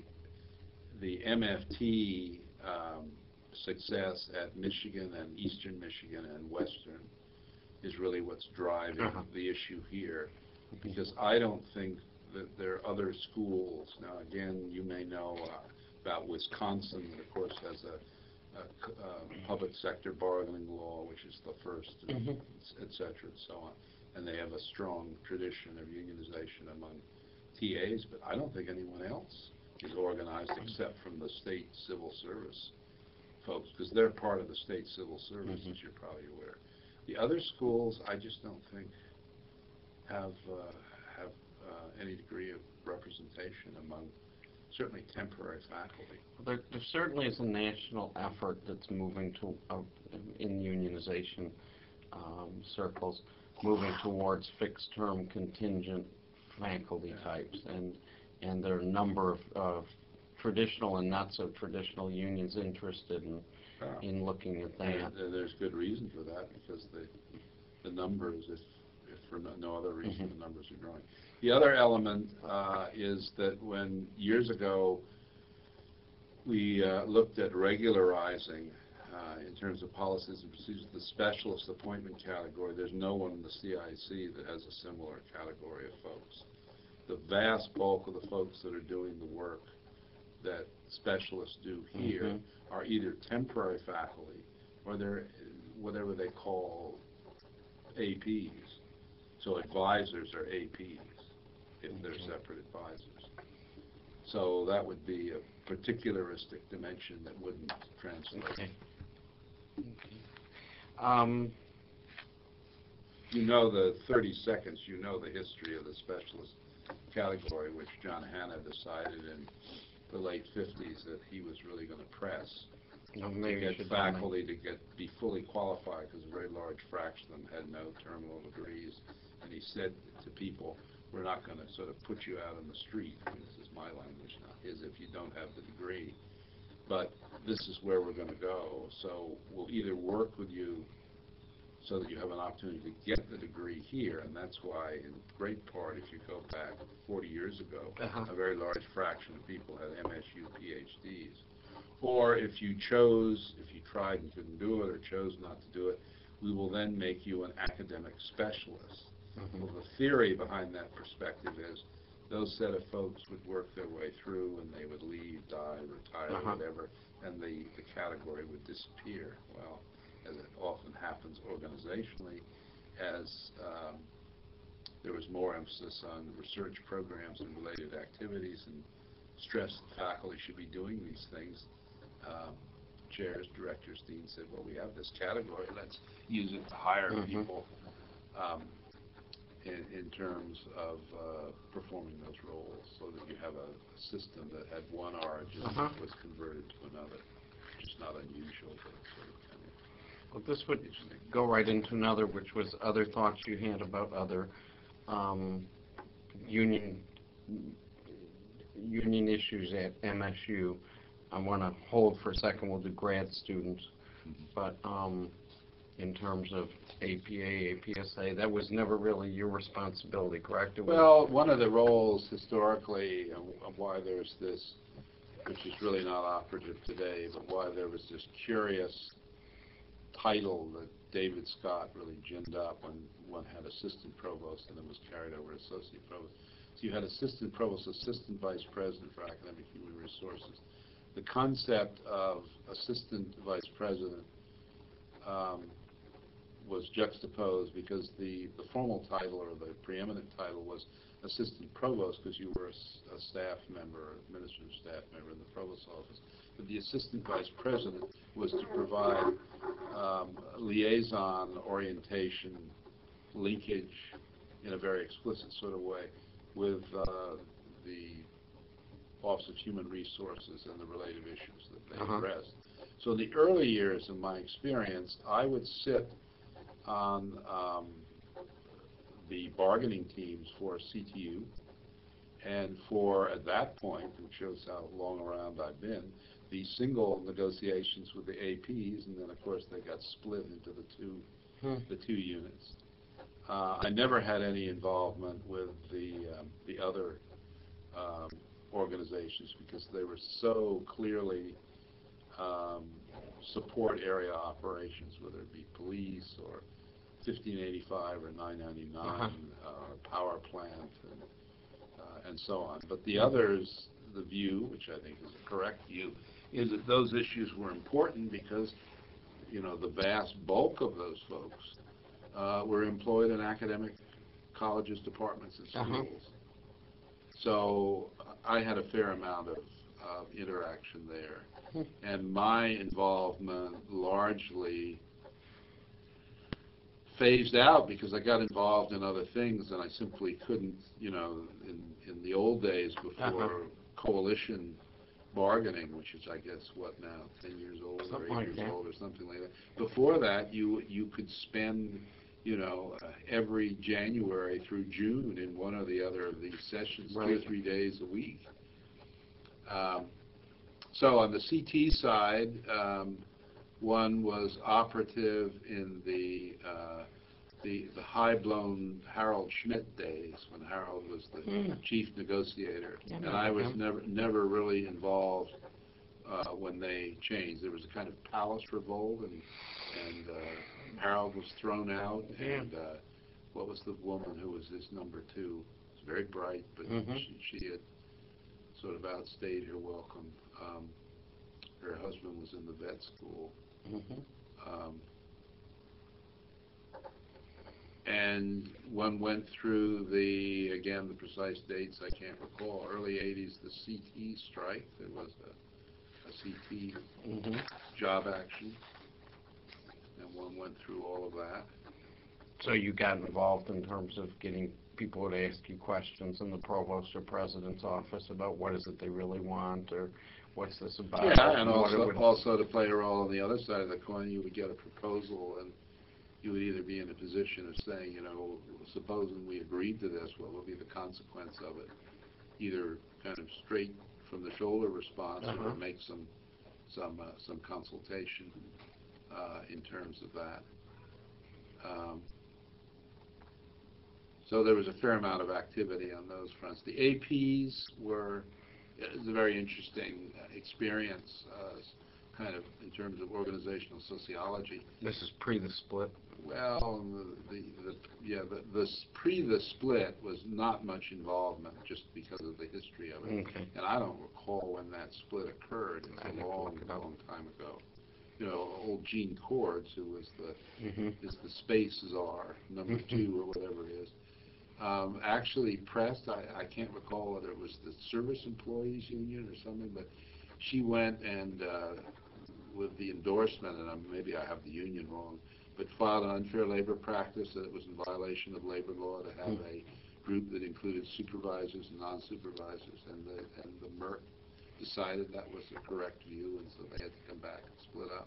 [SPEAKER 2] the M F T um, success at Michigan and Eastern Michigan and Western is really what's driving
[SPEAKER 1] Uh-huh.
[SPEAKER 2] the issue here, because I don't think that there are other schools. Now, again, you may know uh, about Wisconsin, that of course has a, a c- uh, public sector bargaining law, which is the first, and
[SPEAKER 1] Mhm.
[SPEAKER 2] et cetera, and so on. And they have a strong tradition of unionization among T As, but I don't think anyone else is organized except from the state civil service folks, because they're part of the state civil service,
[SPEAKER 1] Mhm.
[SPEAKER 2] as you're probably aware. The other schools, I just don't think have uh, have uh, any degree of representation among certainly temporary faculty.
[SPEAKER 1] There, there certainly is a national effort that's moving to, uh, in unionization um, circles, moving towards fixed-term contingent faculty
[SPEAKER 2] Yeah.
[SPEAKER 1] types, and and there are a number of, of traditional and not so traditional unions interested in
[SPEAKER 2] Yeah.
[SPEAKER 1] in looking at that.
[SPEAKER 2] And, uh, there's good reason for that, because the the numbers, if if for no, no other reason,
[SPEAKER 1] Mhm.
[SPEAKER 2] the numbers are growing. The other element uh, is that when years ago we uh, looked at regularizing uh, in terms of policies and procedures the specialist appointment category, there's no one in the C I C that has a similar category of folks. The vast bulk of the folks that are doing the work that specialists do here
[SPEAKER 1] Mhm.
[SPEAKER 2] are either temporary faculty or they're whatever they call A Ps. So advisors are A Ps if they're
[SPEAKER 1] Okay.
[SPEAKER 2] separate advisors. So that would be a particularistic dimension that wouldn't translate.
[SPEAKER 1] Okay. Okay. Um,
[SPEAKER 2] you know the thirty seconds, you know the history of the specialist category, which John Hanna decided in the late fifties that he was really going to press
[SPEAKER 1] No,
[SPEAKER 2] to
[SPEAKER 1] maybe you
[SPEAKER 2] get
[SPEAKER 1] should tell me.
[SPEAKER 2] faculty to get be fully qualified, because a very large fraction of them had no terminal degrees. And he said to people, we're not going to sort of put you out on the street. I mean, this is my language, not his, if you don't have the degree. But this is where we're going to go. So we'll either work with you so that you have an opportunity to get the degree here, and that's why, in great part, if you go back forty years ago,
[SPEAKER 1] Uh-huh.
[SPEAKER 2] a very large fraction of people had M S U P H Ds. Or if you chose, if you tried and couldn't do it, or chose not to do it, we will then make you an academic specialist.
[SPEAKER 1] Mhm.
[SPEAKER 2] Well, the theory behind that perspective is those set of folks would work their way through, and they would leave, die, retire,
[SPEAKER 1] Uh-huh.
[SPEAKER 2] whatever, and the, the category would disappear. Well, as it often happens organizationally, as um, there was more emphasis on research programs and related activities and stress that faculty should be doing these things, um, chairs, directors, deans said, well, we have this category, let's use it to hire
[SPEAKER 1] Mhm.
[SPEAKER 2] people um, in, in terms of uh, performing those roles, so that you have a, a system that had one origin
[SPEAKER 1] Uh-huh.
[SPEAKER 2] that was converted to another, which is not unusual, but it's sort of kind of
[SPEAKER 1] Well, this would
[SPEAKER 2] interesting.
[SPEAKER 1] go right into another, which was other thoughts you had about other um, union union issues at M S U. I want to hold for a second with the grad students,
[SPEAKER 2] Mhm.
[SPEAKER 1] but um, in terms of A P A, A P S A, that was never really your responsibility, correct? It was-
[SPEAKER 2] Well, one of the roles historically, and and why there's this, which is really not operative today, but why there was this curious title that David Scott really ginned up when one had assistant provost and then was carried over to associate provost. So you had assistant provost, assistant vice president for academic human resources. The concept of assistant vice president um, was juxtaposed because the, the formal title, or the preeminent title, was assistant provost, because you were a, s- a staff member, administrative staff member in the provost's office. But the assistant vice president was to provide um, liaison, orientation, linkage in a very explicit sort of way with uh, the Office of Human Resources and the related issues that they
[SPEAKER 1] Uh-huh.
[SPEAKER 2] addressed. So in the early years of my experience, I would sit on um, the bargaining teams for C T U, and for, at that point, which shows how long around I've been, the single negotiations with the A Ps, and then of course they got split into the two,
[SPEAKER 1] Hmm.
[SPEAKER 2] the two units. Uh, I never had any involvement with the um, the other um, organizations, because they were so clearly um, support area operations, whether it be police or fifteen eighty-five or nine ninety-nine,
[SPEAKER 1] Uh-huh.
[SPEAKER 2] uh, power plant, and, uh, and so on. But the others, the view, which I think is a correct view, is that those issues were important because, you know, the vast bulk of those folks uh, were employed in academic colleges, departments, and
[SPEAKER 1] Uh-huh.
[SPEAKER 2] schools. So I had a fair amount of, of interaction there.
[SPEAKER 1] Hmm.
[SPEAKER 2] And my involvement largely phased out because I got involved in other things, and I simply couldn't, you know, in, in the old days before
[SPEAKER 1] Uh-huh.
[SPEAKER 2] coalition bargaining, which is, I guess, what now, ten years old or
[SPEAKER 1] Something
[SPEAKER 2] eight
[SPEAKER 1] like
[SPEAKER 2] years
[SPEAKER 1] that.
[SPEAKER 2] old or something like that. Before that, you you could spend, you know, uh, every January through June in one or the other of these sessions, two or
[SPEAKER 1] Right.
[SPEAKER 2] three days a week. Um, so on the C T side, um, one was operative in the uh, the, the high-blown Harold Schmidt days, when Harold was the
[SPEAKER 1] Hmm.
[SPEAKER 2] chief negotiator,
[SPEAKER 1] Yeah,
[SPEAKER 2] and
[SPEAKER 1] remember
[SPEAKER 2] I was
[SPEAKER 1] him.
[SPEAKER 2] never never really involved uh, when they changed. There was a kind of palace revolt, and and uh, Harold was thrown out,
[SPEAKER 1] Yeah.
[SPEAKER 2] and uh, what was the woman who was his number two? She was very bright, but
[SPEAKER 1] Mhm.
[SPEAKER 2] she, she had sort of outstayed her welcome. Um, her husband was in the vet school.
[SPEAKER 1] Mhm.
[SPEAKER 2] Um, and one went through the, again, the precise dates I can't recall, early eighties, the C T strike. There was a, a C T
[SPEAKER 1] Mhm.
[SPEAKER 2] job action, and one went through all of that.
[SPEAKER 1] So you got involved in terms of getting people to ask you questions in the provost or president's office about what is it they really want, or what's this about?
[SPEAKER 2] Yeah, and
[SPEAKER 1] what it
[SPEAKER 2] also,
[SPEAKER 1] would-
[SPEAKER 2] also to play a role on the other side of the coin, you would get a proposal, and you would either be in a position of saying, you know, supposing we agreed to this, what will be the consequence of it? Either kind of straight from the shoulder response,
[SPEAKER 1] Uh-huh.
[SPEAKER 2] or make some some uh, some consultation uh, in terms of that. Um, so there was a fair amount of activity on those fronts. The A Ps were, it was a very interesting uh, experience, uh, kind of in terms of organizational sociology.
[SPEAKER 1] This is pre the split.
[SPEAKER 2] Well, the, the, the yeah, the, the s- pre the split was not much involvement just because of the history of it.
[SPEAKER 1] Okay.
[SPEAKER 2] And I don't recall when that split occurred. It's
[SPEAKER 1] I'd have
[SPEAKER 2] a
[SPEAKER 1] to
[SPEAKER 2] long,
[SPEAKER 1] look it up.
[SPEAKER 2] long time ago. You know, old Gene Cords, who was the
[SPEAKER 1] Mm-hmm.
[SPEAKER 2] is the space czar, number two or whatever it is, um, actually pressed, I, I can't recall whether it was the Service Employees Union or something, but she went and, uh, with the endorsement, and I'm, maybe I have the union wrong, but filed an unfair labor practice, that it was in violation of labor law to have
[SPEAKER 1] Hmm.
[SPEAKER 2] a group that included supervisors and non-supervisors, and the, and the M E R C decided that was the correct view, and so they had to come back and split up.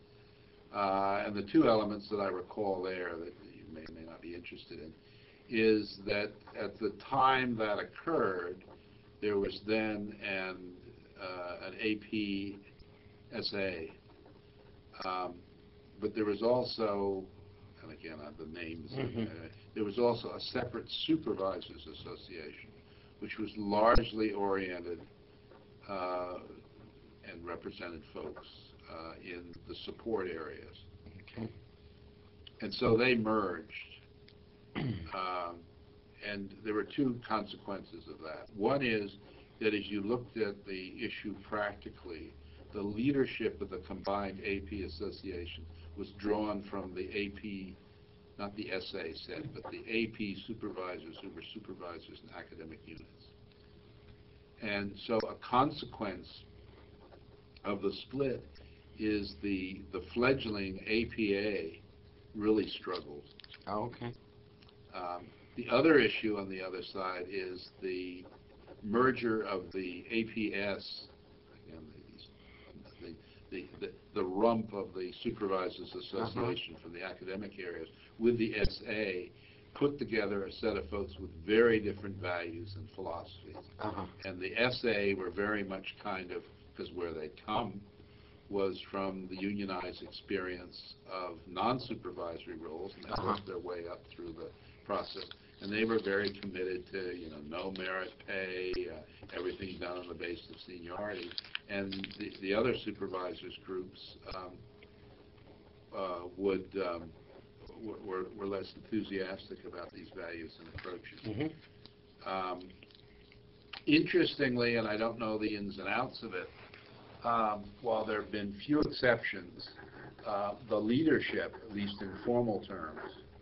[SPEAKER 2] Uh, and the two elements that I recall there that you may may not be interested in is that at the time that occurred, there was then an, uh, an A P S A, um, but there was also, and again, uh, the names,
[SPEAKER 1] Mhm.
[SPEAKER 2] uh, there was also a separate Supervisors Association, which was largely oriented uh, and represented folks uh, in the support areas.
[SPEAKER 1] Okay.
[SPEAKER 2] And so they merged. Um, and there were two consequences of that. One is that as you looked at the issue practically, the leadership of the combined A P association was drawn from the A P, not the S A set, but the A P supervisors who were supervisors in academic units. And so a consequence of the split is the, the fledgling A P A really struggled.
[SPEAKER 1] Oh, okay.
[SPEAKER 2] Um, the other issue on the other side is the merger of the A P S, again, the, the, the, the rump of the Supervisors Association
[SPEAKER 1] Uh-huh.
[SPEAKER 2] from the academic areas with the S A, put together a set of folks with very different values and philosophies.
[SPEAKER 1] Uh-huh.
[SPEAKER 2] And the S A were very much kind of, because where they come was from the unionized experience of non-supervisory roles, and they
[SPEAKER 1] Uh-huh.
[SPEAKER 2] worked their way up through the process. And they were very committed to, you know, no merit pay, uh, everything done on the basis of seniority. And the, the other supervisors groups um, uh, would um, were, were less enthusiastic about these values and approaches.
[SPEAKER 1] Mm-hmm.
[SPEAKER 2] Um, interestingly, and I don't know the ins and outs of it, um, while there have been few exceptions, uh, the leadership, at least in formal terms,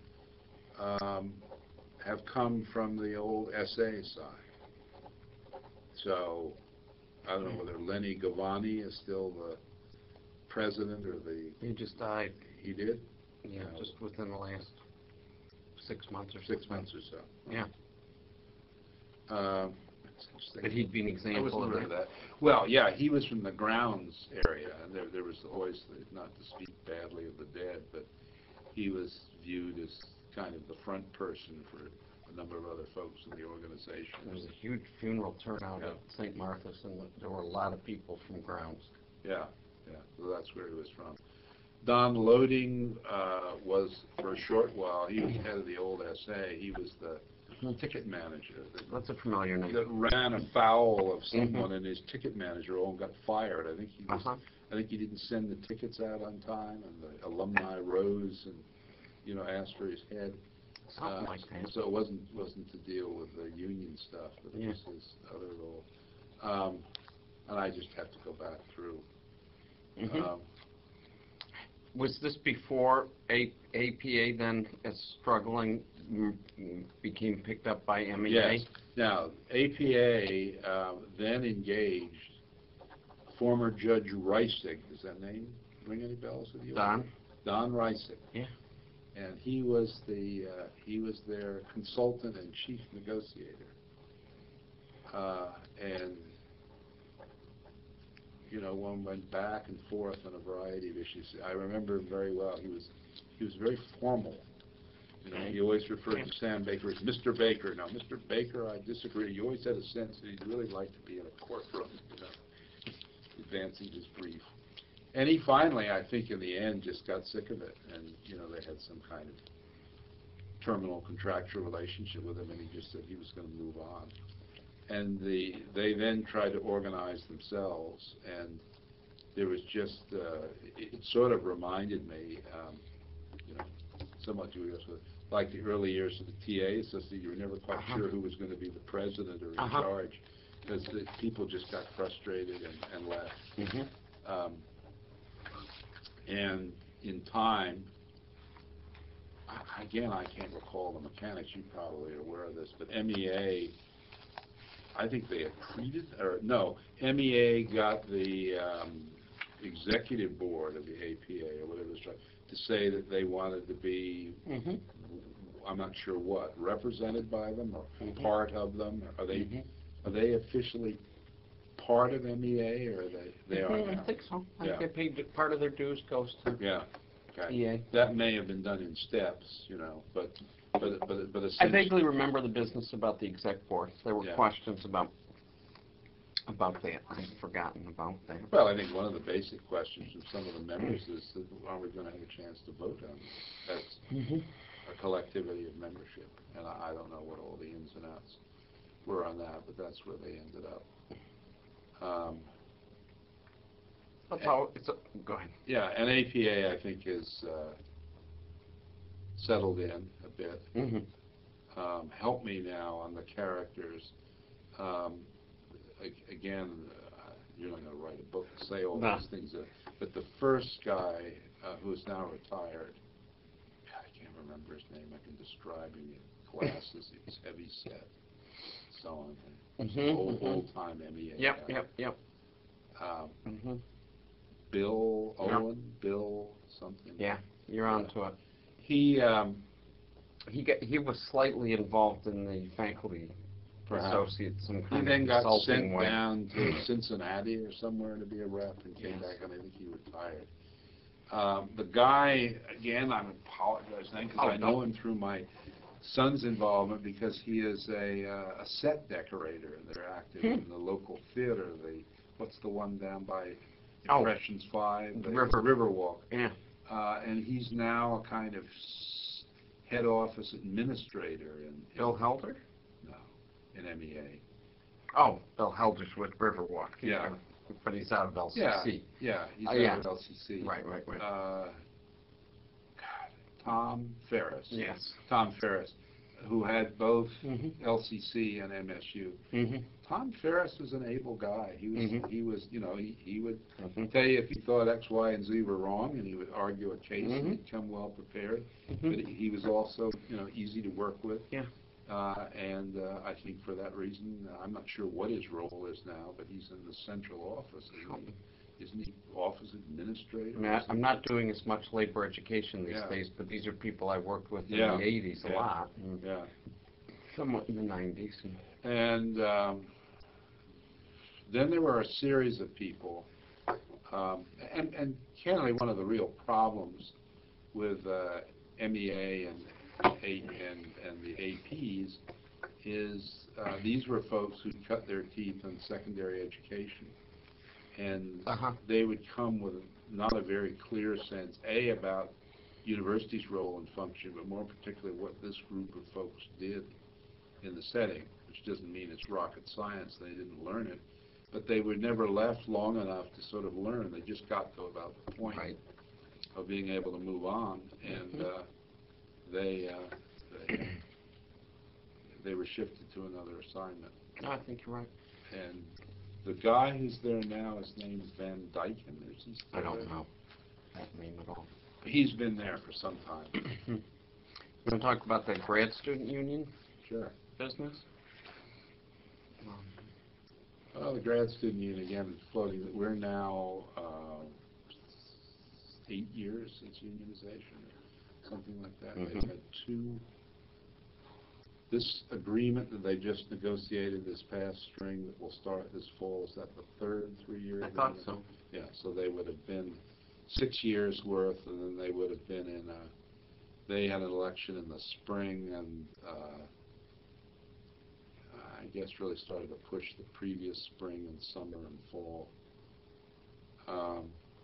[SPEAKER 2] um, have come from the old S A side. So I don't know whether Lenny Gavani is still the president or the...
[SPEAKER 1] He just died.
[SPEAKER 2] He did?
[SPEAKER 1] Yeah,
[SPEAKER 2] No.
[SPEAKER 1] just within the last six months or
[SPEAKER 2] Six
[SPEAKER 1] something.
[SPEAKER 2] months or so.
[SPEAKER 1] Yeah.
[SPEAKER 2] Um, that's interesting.
[SPEAKER 1] But he'd be an
[SPEAKER 2] I
[SPEAKER 1] example
[SPEAKER 2] wasn't
[SPEAKER 1] of
[SPEAKER 2] aware of
[SPEAKER 1] that.
[SPEAKER 2] that. Well, yeah, he was from the grounds area, and there, there was always, not to speak badly of the dead, but he was viewed as kind of the front person for a number of other folks in the organization.
[SPEAKER 1] There was a huge funeral turnout
[SPEAKER 2] Yeah.
[SPEAKER 1] at Saint Martha's, and there were a lot of people from grounds.
[SPEAKER 2] Yeah, yeah, so that's where he was from. Don Loading uh, was, for a short while, he was head of the old S A. He was the ticket manager that,
[SPEAKER 1] That's a familiar name.
[SPEAKER 2] that ran afoul of someone, and his ticket manager all got fired. I think he was,
[SPEAKER 1] Uh-huh.
[SPEAKER 2] I think he didn't send the tickets out on time, and the alumni rose and, you know, asked for his head.
[SPEAKER 1] Something
[SPEAKER 2] Uh,
[SPEAKER 1] like that.
[SPEAKER 2] So it wasn't wasn't to deal with the union stuff, but it
[SPEAKER 1] Yeah.
[SPEAKER 2] was his other role. Um, and I just have to go back through.
[SPEAKER 1] Mhm.
[SPEAKER 2] Um,
[SPEAKER 1] Was this before A- APA then, as struggling, m- m- became picked up by M E A?
[SPEAKER 2] Yes. Now, A P A uh, then engaged former Judge Reisig. Does that name ring any bells with you?
[SPEAKER 1] Don?
[SPEAKER 2] Don Reisig.
[SPEAKER 1] Yeah.
[SPEAKER 2] and he was the uh, he was their consultant and chief negotiator. Uh, and you know, one went back and forth on a variety of issues. I remember him very well. He was he was very formal. You know, he always referred to Sam Baker as Mister Baker. Now, Mister Baker, I disagree. He always had a sense that he'd really like to be in a courtroom, you know, advancing his brief. And he finally, I think, in the end, just got sick of it. And, you know, they had some kind of terminal contractual relationship with him, and he just said he was going to move on. And the they then tried to organize themselves, and there was just, uh, it, it sort of reminded me, um, you know, somewhat to us, like the early years of the T A, so you were never quite uh-huh. sure who was going to be the president or in uh-huh. charge, because the people just got frustrated and, and left. Mm-hmm. um, and in time, I, again, I can't recall the mechanics, you probably are aware of this, but M E A, I think they accreted, or no, M E A got the um, executive board of the A P A, or whatever it's trying, to say that they wanted to be, mm-hmm. I'm not sure what, represented by them or mm-hmm. part of them. Are they mm-hmm. are they officially part of M E A, or are they they
[SPEAKER 1] mm-hmm.
[SPEAKER 2] are now?
[SPEAKER 1] I think so. I
[SPEAKER 2] yeah.
[SPEAKER 1] think they paid part of their dues goes to
[SPEAKER 2] yeah. Okay.
[SPEAKER 1] E A.
[SPEAKER 2] That may have been done in steps, you know, but but but but
[SPEAKER 1] I vaguely remember the business about the exec board. There were
[SPEAKER 2] yeah.
[SPEAKER 1] questions about about that. I've forgotten about that.
[SPEAKER 2] Well, I think one of the basic questions of some of the members is, that are we going to have a chance to vote on this? That's mm-hmm. a collectivity of membership, and I, I don't know what all the ins and outs were on that, but that's where they ended up. Um,
[SPEAKER 1] that's how it's a, go ahead.
[SPEAKER 2] Yeah, and A P A, I think, is uh, settled in a bit. Mm-hmm. Um, help me now on the characters. Um, Again, uh, you're not going to write a book to say all no. these things, uh, but the first guy uh, who is now retired, God, I can't remember his name. I can describe him in glasses. He was heavy set, so on. Mm-hmm, old, mm-hmm. old time M E A.
[SPEAKER 1] Yep, guy. yep, yep.
[SPEAKER 2] Um, mm-hmm. Bill Owen, yep. Bill something.
[SPEAKER 1] Yeah, you're on to it.
[SPEAKER 2] He um,
[SPEAKER 1] he got he was slightly involved in the faculty. Associate, some kind
[SPEAKER 2] he then
[SPEAKER 1] of
[SPEAKER 2] got sent
[SPEAKER 1] way.
[SPEAKER 2] down to Cincinnati or somewhere to be a rep and came yes. back, and I think he retired. Um, the guy, again, I'm apologizing because oh, I know no. him through my son's involvement, because he is a, uh, a set decorator. They're active hmm. in the local theater. The what's the one down by Impressions oh. Five?
[SPEAKER 1] The River
[SPEAKER 2] Riverwalk.
[SPEAKER 1] Yeah.
[SPEAKER 2] Uh, and he's now a kind of head office administrator. In, in
[SPEAKER 1] Bill Helder?
[SPEAKER 2] In M E A.
[SPEAKER 1] Oh, Bill Helder's with Riverwalk.
[SPEAKER 2] Yeah.
[SPEAKER 1] But he's out of L C
[SPEAKER 2] C. Yeah, yeah he's
[SPEAKER 1] uh,
[SPEAKER 2] out
[SPEAKER 1] yeah.
[SPEAKER 2] of L C C.
[SPEAKER 1] Right, right, right.
[SPEAKER 2] Uh, God, Tom Ferris.
[SPEAKER 1] Yes.
[SPEAKER 2] Tom Ferris, who had both mm-hmm. L C C and M S U. Mm-hmm. Tom Ferris was an able guy. He was, mm-hmm. he was, you know, he, he would mm-hmm. tell you if he thought X, Y, and Z were wrong, and he would argue a case, mm-hmm. and he'd come well prepared. Mm-hmm. But he was also, you know, easy to work with.
[SPEAKER 1] Yeah.
[SPEAKER 2] Uh, and uh, I think for that reason, uh, I'm not sure what his role is now, but he's in the central office. Isn't he, isn't he office administrator?
[SPEAKER 1] I mean, I'm not doing as much labor education these
[SPEAKER 2] yeah.
[SPEAKER 1] days, but these are people I worked with
[SPEAKER 2] yeah.
[SPEAKER 1] in the eighties a
[SPEAKER 2] yeah.
[SPEAKER 1] lot.
[SPEAKER 2] And yeah.
[SPEAKER 1] Somewhat in the nineties. And,
[SPEAKER 2] and um, then there were a series of people. Um, and, and candidly, one of the real problems with uh, M E A and A, and, and the A Ps is uh, these were folks who cut their teeth in secondary education, and uh-huh. they would come with not a very clear sense, A, about university's role and function, but more particularly what this group of folks did in the setting, which doesn't mean it's rocket science, they didn't learn it, but they were never left long enough to sort of learn. They just got to about the point
[SPEAKER 1] right.
[SPEAKER 2] of being able to move on, and mm-hmm. uh, They, uh, they they were shifted to another assignment.
[SPEAKER 1] No, I think you're right.
[SPEAKER 2] And the guy who's there now, his name's Van Dyken. Is he still
[SPEAKER 1] I don't
[SPEAKER 2] there?
[SPEAKER 1] know that name at all.
[SPEAKER 2] He's been there for some time.
[SPEAKER 1] You want to talk about the grad student union?
[SPEAKER 2] Sure.
[SPEAKER 1] Business? Um,
[SPEAKER 2] well, the grad student union, again, is floating. We're now uh, eight years since unionization. something like that.
[SPEAKER 1] Mhm.
[SPEAKER 2] They've had two. This agreement that they just negotiated this past spring that will start this fall, is that the third three-year
[SPEAKER 1] I
[SPEAKER 2] agreement?
[SPEAKER 1] thought so.
[SPEAKER 2] Yeah, so they would have been six years worth, and then they would have been in a, they had an election in the spring, and uh, I guess really started to push the previous spring and summer and fall. Um,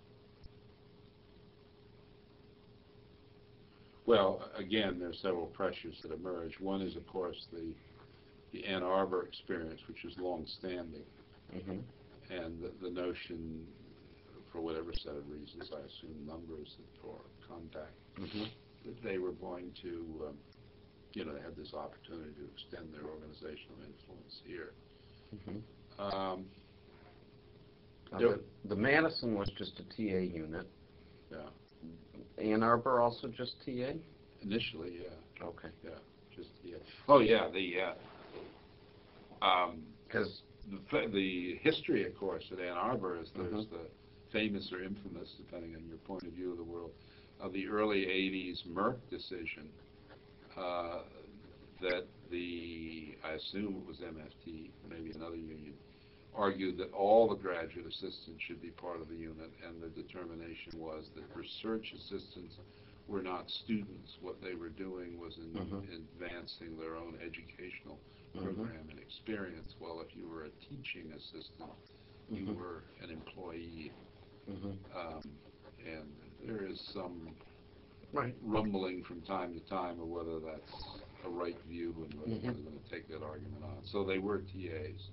[SPEAKER 2] well, again, there are several pressures that emerge. One is, of course, the the Ann Arbor experience, which is long-standing,
[SPEAKER 1] Mhm.
[SPEAKER 2] and the, the notion, for whatever set of reasons, I assume numbers or contact,
[SPEAKER 1] Mhm.
[SPEAKER 2] that they were going to, um, you know, they had this opportunity to extend their organizational influence here.
[SPEAKER 1] Mhm.
[SPEAKER 2] Um,
[SPEAKER 1] Now,
[SPEAKER 2] there-
[SPEAKER 1] the, the Madison was just a T A unit.
[SPEAKER 2] yeah,
[SPEAKER 1] Ann Arbor also just T A?
[SPEAKER 2] initially, yeah,
[SPEAKER 1] Okay.
[SPEAKER 2] yeah, just yeah. Oh, yeah, the uh, um,
[SPEAKER 1] Because
[SPEAKER 2] the fa- the history, of course, at Ann Arbor is there's
[SPEAKER 1] Mhm.
[SPEAKER 2] the famous or infamous, depending on your point of view of the world, of the early eighties Merck decision uh, that the, I assume it was M F T, maybe another union, argued that all the graduate assistants should be part of the unit, and the determination was that research assistants were not students. What they were doing was in
[SPEAKER 1] Mhm.
[SPEAKER 2] advancing their own educational
[SPEAKER 1] Mhm.
[SPEAKER 2] program and experience. Well, if you were a teaching assistant, you
[SPEAKER 1] Mhm.
[SPEAKER 2] were an employee.
[SPEAKER 1] Mhm.
[SPEAKER 2] Um, and there is some
[SPEAKER 1] Right.
[SPEAKER 2] rumbling from time to time of whether that's a right view and whether
[SPEAKER 1] Mhm.
[SPEAKER 2] we're going to take that argument on. So they were T As.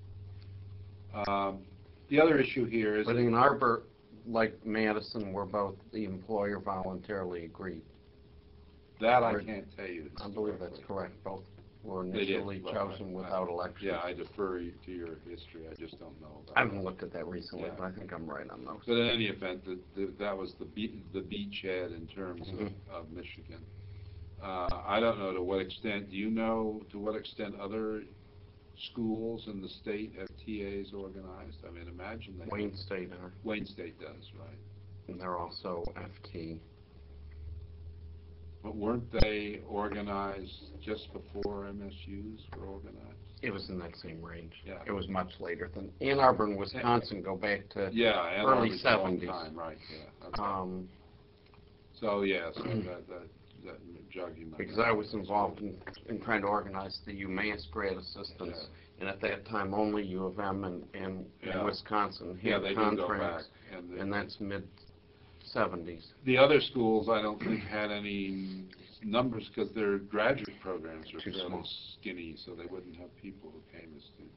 [SPEAKER 2] Um, the other issue here is
[SPEAKER 1] But Ann Arbor, like Madison, were both the employer voluntarily agreed.
[SPEAKER 2] that I
[SPEAKER 1] Right.
[SPEAKER 2] can't tell you.
[SPEAKER 1] I believe that's
[SPEAKER 2] historically.
[SPEAKER 1] correct. Both were
[SPEAKER 2] They did.
[SPEAKER 1] initially
[SPEAKER 2] Well,
[SPEAKER 1] chosen
[SPEAKER 2] I-
[SPEAKER 1] without
[SPEAKER 2] I-
[SPEAKER 1] elections.
[SPEAKER 2] Yeah, I defer you to your history. I just don't know about
[SPEAKER 1] I haven't
[SPEAKER 2] that.
[SPEAKER 1] looked at that recently,
[SPEAKER 2] Yeah.
[SPEAKER 1] but I think I'm right on those.
[SPEAKER 2] But in any event, the, the, that was the be, the beachhead in terms
[SPEAKER 1] Mhm.
[SPEAKER 2] of, of Michigan. Uh, I don't know to what extent, do you know to what extent other schools in the state have T As organized? I mean, imagine they.
[SPEAKER 1] Wayne State are,
[SPEAKER 2] Wayne State does, right?
[SPEAKER 1] and they're also F T.
[SPEAKER 2] But weren't they organized just before M S Us were organized?
[SPEAKER 1] It was in that same range.
[SPEAKER 2] Yeah.
[SPEAKER 1] It was much later than, Ann Arbor and Wisconsin go back to
[SPEAKER 2] Yeah, Ann
[SPEAKER 1] early
[SPEAKER 2] Arbor's a long
[SPEAKER 1] seventies.
[SPEAKER 2] time, right, yeah. Okay.
[SPEAKER 1] Um,
[SPEAKER 2] So, yes, that, that, that, that jog you might.
[SPEAKER 1] because I was involved in, in trying to organize the UMass grad assistants,
[SPEAKER 2] Yeah.
[SPEAKER 1] and at that time, only U of M and, and,
[SPEAKER 2] Yeah.
[SPEAKER 1] and Wisconsin
[SPEAKER 2] Yeah,
[SPEAKER 1] had
[SPEAKER 2] they do go back.
[SPEAKER 1] contracts,
[SPEAKER 2] And, the-
[SPEAKER 1] and that's mid seventies.
[SPEAKER 2] The other schools, I don't think had any numbers because their graduate programs are
[SPEAKER 1] Too
[SPEAKER 2] fairly
[SPEAKER 1] small.
[SPEAKER 2] skinny, so they wouldn't have people who came as students.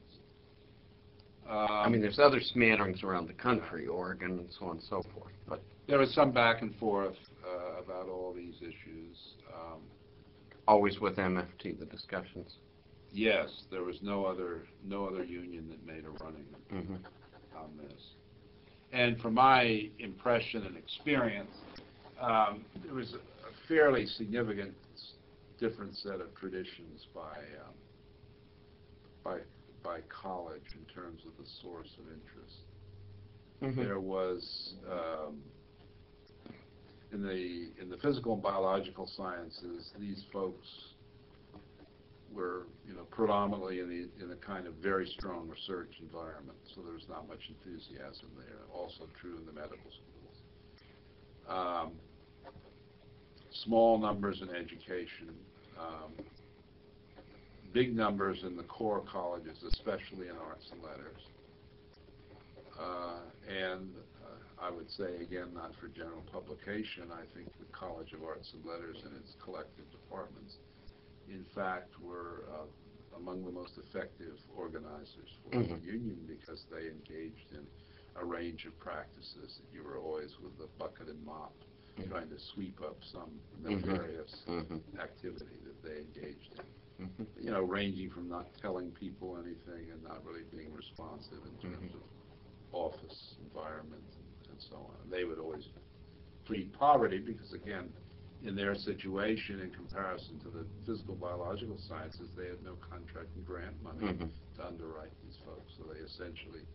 [SPEAKER 1] I mean,
[SPEAKER 2] Um,
[SPEAKER 1] there's other smatterings around the country, Oregon and so on and so forth, but
[SPEAKER 2] There was some back and forth uh, about all these issues. Um,
[SPEAKER 1] always with M F T, the discussions.
[SPEAKER 2] Yes, there was no other, no other union that made a running
[SPEAKER 1] Mhm.
[SPEAKER 2] on this. And from my impression and experience, um, there was a a fairly significant s- different set of traditions by, um, by, by college in terms of the source of interest.
[SPEAKER 1] Mhm.
[SPEAKER 2] There was, um, in the, in the physical and biological sciences, these folks were, you know, predominantly in the, in a kind of very strong research environment, so there's not much enthusiasm there. Also true in the medical schools. Um, small numbers in education, um, big numbers in the core colleges, especially in arts and letters. Uh, and uh, I would say, again, not for general publication, I think the College of Arts and Letters and its collective departments, in fact, were uh, among the most effective organizers for
[SPEAKER 1] Mhm.
[SPEAKER 2] the union because they engaged in a range of practices. You were always with the bucket and mop
[SPEAKER 1] Mhm.
[SPEAKER 2] trying to sweep up some
[SPEAKER 1] Mhm.
[SPEAKER 2] nefarious
[SPEAKER 1] Mhm.
[SPEAKER 2] activity that they engaged in.
[SPEAKER 1] Mhm.
[SPEAKER 2] You know, ranging from not telling people anything and not really being responsive in terms
[SPEAKER 1] Mhm.
[SPEAKER 2] of office environment and, and so on. They would always plead poverty because, again, in their situation in comparison to the physical biological sciences, they had no contract and grant money
[SPEAKER 1] Mhm.
[SPEAKER 2] to underwrite these folks. So they essentially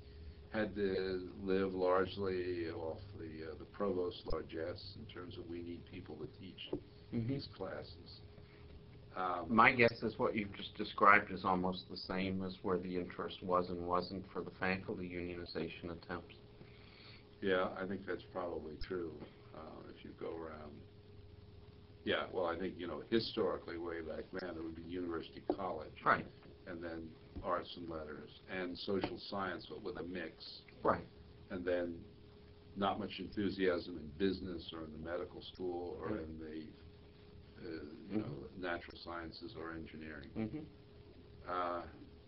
[SPEAKER 2] had to live largely off the uh, the provost largesse in terms of we need people to teach
[SPEAKER 1] Mhm.
[SPEAKER 2] these classes. Um,
[SPEAKER 1] My guess is what you've just described is almost the same as where the interest was and wasn't for the faculty unionization attempts.
[SPEAKER 2] yeah, I think that's probably true. Uh, if you go around, yeah, well, I think you know historically, way back then, it would be University College,
[SPEAKER 1] Right.
[SPEAKER 2] and then arts and letters and social science, but with a mix,
[SPEAKER 1] Right.
[SPEAKER 2] and then not much enthusiasm in business or in the medical school or
[SPEAKER 1] Right.
[SPEAKER 2] in the uh, you know natural sciences or engineering.
[SPEAKER 1] Mhm.
[SPEAKER 2] Uh,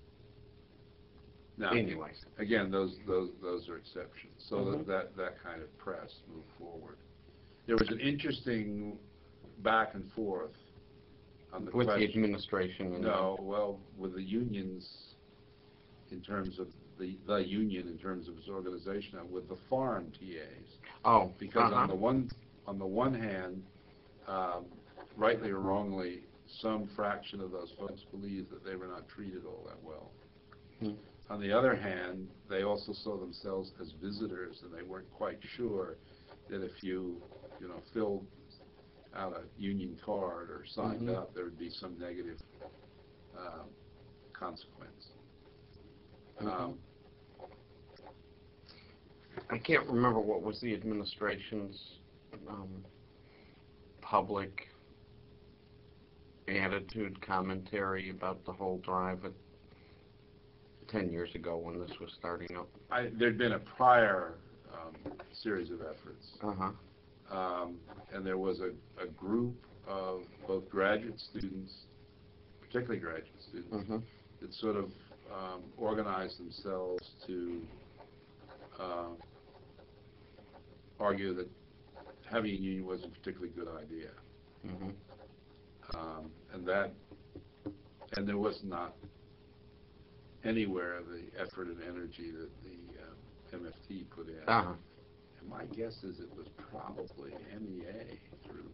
[SPEAKER 2] now,
[SPEAKER 1] Anyways.
[SPEAKER 2] again, those those those are exceptions. So
[SPEAKER 1] Mhm.
[SPEAKER 2] that, that that kind of press moved forward. There was an interesting back and forth on the
[SPEAKER 1] With the
[SPEAKER 2] question.
[SPEAKER 1] administration and
[SPEAKER 2] No, well, with the unions in terms of the the union in terms of its organization, and with the foreign T As.
[SPEAKER 1] Oh,
[SPEAKER 2] Because
[SPEAKER 1] uh-huh.
[SPEAKER 2] on the one on the one hand, um, rightly or wrongly, some fraction of those folks believed that they were not treated all that well.
[SPEAKER 1] Hmm.
[SPEAKER 2] On the other hand, they also saw themselves as visitors, and they weren't quite sure that if you, you know, filled out a union card or signed
[SPEAKER 1] Mhm.
[SPEAKER 2] up, there would be some negative um, consequence.
[SPEAKER 1] Mhm.
[SPEAKER 2] Um,
[SPEAKER 1] I can't remember what was the administration's um, public attitude commentary about the whole drive at ten years ago when this was starting up.
[SPEAKER 2] I, there'd been a prior um, series of efforts,
[SPEAKER 1] Uh-huh.
[SPEAKER 2] um, and there was a, a group of both graduate students, particularly graduate students,
[SPEAKER 1] Mm-hmm.
[SPEAKER 2] that sort of um, organized themselves to uh, argue that having a union wasn't a particularly good idea.
[SPEAKER 1] Mm-hmm.
[SPEAKER 2] Um, and that, and there was not anywhere the effort and energy that the uh, M F T put in.
[SPEAKER 1] Uh-huh.
[SPEAKER 2] And my guess is it was probably M E A through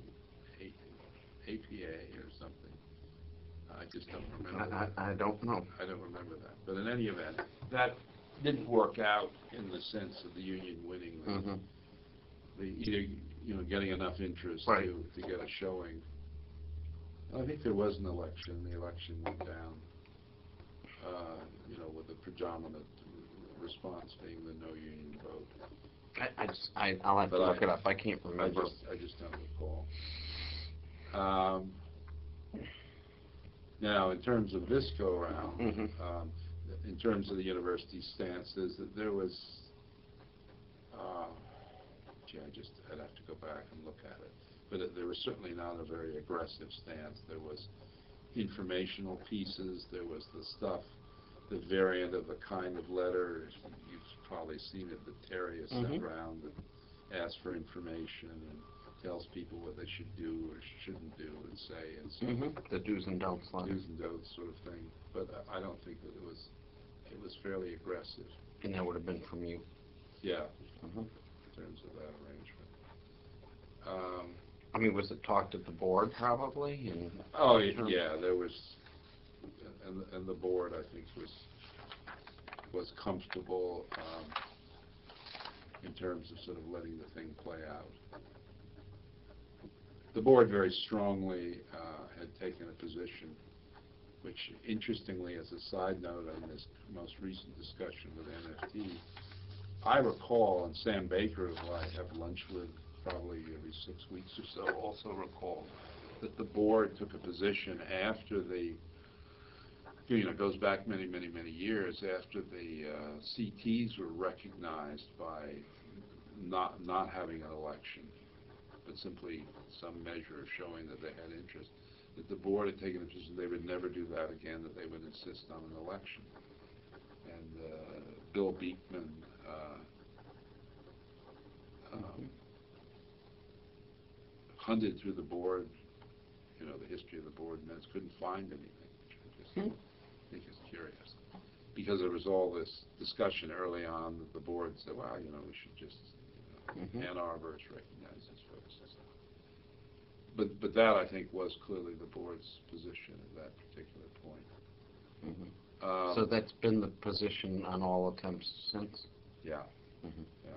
[SPEAKER 2] A P A or something. I just don't remember.
[SPEAKER 1] I,
[SPEAKER 2] that.
[SPEAKER 1] I, I don't know.
[SPEAKER 2] I don't remember that. But in any event, that didn't work out in the sense of the union winning the,
[SPEAKER 1] Mm-hmm.
[SPEAKER 2] the either you know getting enough interest
[SPEAKER 1] Right.
[SPEAKER 2] to to get a showing. I think there was an election. The election went down, uh, you know, with the predominant response being the no union vote.
[SPEAKER 1] I, I just, I, I'll have
[SPEAKER 2] But
[SPEAKER 1] to look
[SPEAKER 2] I-
[SPEAKER 1] it up. I can't
[SPEAKER 2] I
[SPEAKER 1] remember.
[SPEAKER 2] just, I just don't recall. Um, now, in terms of this go-around,
[SPEAKER 1] Mhm.
[SPEAKER 2] um, in terms of the university's stance, is that there was, uh, gee, I just, I'd have to go back and look at it. But it, there was certainly not a very aggressive stance. There was informational pieces. There was the stuff, the variant of the kind of letter, you've probably seen it, that Terry has sent
[SPEAKER 1] Mhm.
[SPEAKER 2] around that asks for information and tells people what they should do or shouldn't do and say and so
[SPEAKER 1] Mm-hmm. The do's and don'ts letter.
[SPEAKER 2] do's and don'ts sort of thing. But I I don't think that it was, it was fairly aggressive,
[SPEAKER 1] And that would have been from you.
[SPEAKER 2] yeah,
[SPEAKER 1] Mm-hmm.
[SPEAKER 2] in terms of that arrangement. Um,
[SPEAKER 1] I mean, was it talked at the board probably? And
[SPEAKER 2] oh, y- yeah, there was, and, and the board, I think, was, was comfortable um, in terms of sort of letting the thing play out. The board very strongly uh, had taken a position, which interestingly, as a side note on this most recent discussion with N F T, I recall, and Sam Baker, who I have lunch with probably every six weeks or so, also recalled that the board took a position after the, you know, it goes back many, many, many years, after the uh, C Ts were recognized by not not having an election, but simply some measure showing that they had interest, that the board had taken a position they would never do that again, that they would insist on an election. And uh, Bill Beekman uh, um, hunted through the board, you know, the history of the board minutes, couldn't find anything, which I just
[SPEAKER 1] Hmm.
[SPEAKER 2] think is curious. Because there was all this discussion early on that the board said, well, you know, we should just, you know,
[SPEAKER 1] Mhm.
[SPEAKER 2] Ann Arbor's recognize these folks and stuff. But, but that, I think, was clearly the board's position at that particular point.
[SPEAKER 1] Mhm.
[SPEAKER 2] Um,
[SPEAKER 1] So that's been the position on all attempts since?
[SPEAKER 2] Yeah.
[SPEAKER 1] Mhm.
[SPEAKER 2] Yeah.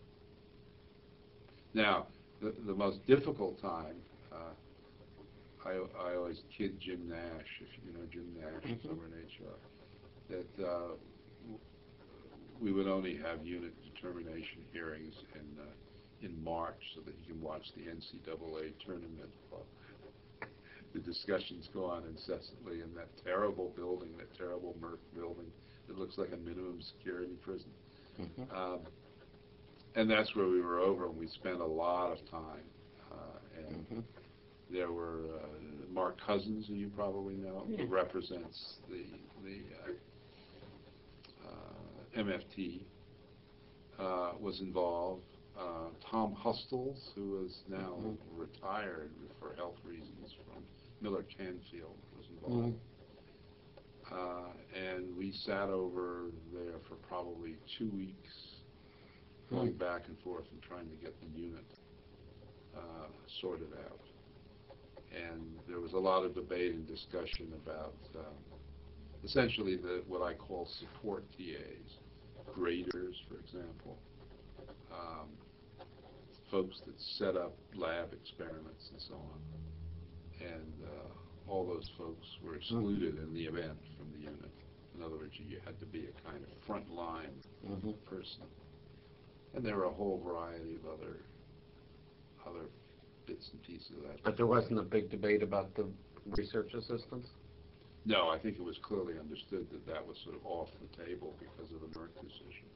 [SPEAKER 2] Now, the, the most difficult time, uh, I, I always kid Jim Nash, if you know Jim Nash,
[SPEAKER 1] Mhm.
[SPEAKER 2] over in H R, that uh, w- we would only have unit determination hearings in uh, in March so that you can watch the N C double A tournament. Well, the discussions go on incessantly in that terrible building, that terrible Merck building that looks like a minimum security prison.
[SPEAKER 1] Mhm.
[SPEAKER 2] Um, and that's where we were over, and we spent a lot of time. Uh, and
[SPEAKER 1] Mhm.
[SPEAKER 2] there were uh, Mark Cousins, who you probably know,
[SPEAKER 1] Yeah.
[SPEAKER 2] who represents the the uh, uh, M F T, uh, was involved. Uh, Tom Hustles, who is now
[SPEAKER 1] Mhm.
[SPEAKER 2] retired for health reasons from Miller Canfield, was
[SPEAKER 1] Mhm.
[SPEAKER 2] involved. Uh, and we sat over there for probably two weeks, going
[SPEAKER 1] Mhm.
[SPEAKER 2] back and forth and trying to get the unit uh, sorted out. And there was a lot of debate and discussion about um, essentially the what I call support T As, graders, for example, um, folks that set up lab experiments and so on. And uh, all those folks were excluded in the event from the unit. In other words, you had to be a kind of frontline
[SPEAKER 1] Mhm.
[SPEAKER 2] person. And there were a whole variety of other other bits and pieces of that.
[SPEAKER 1] But there wasn't a big debate about the research assistants?
[SPEAKER 2] No, I think it was clearly understood that that was sort of off the table because of the Merck decision.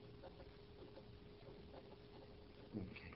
[SPEAKER 1] Okay.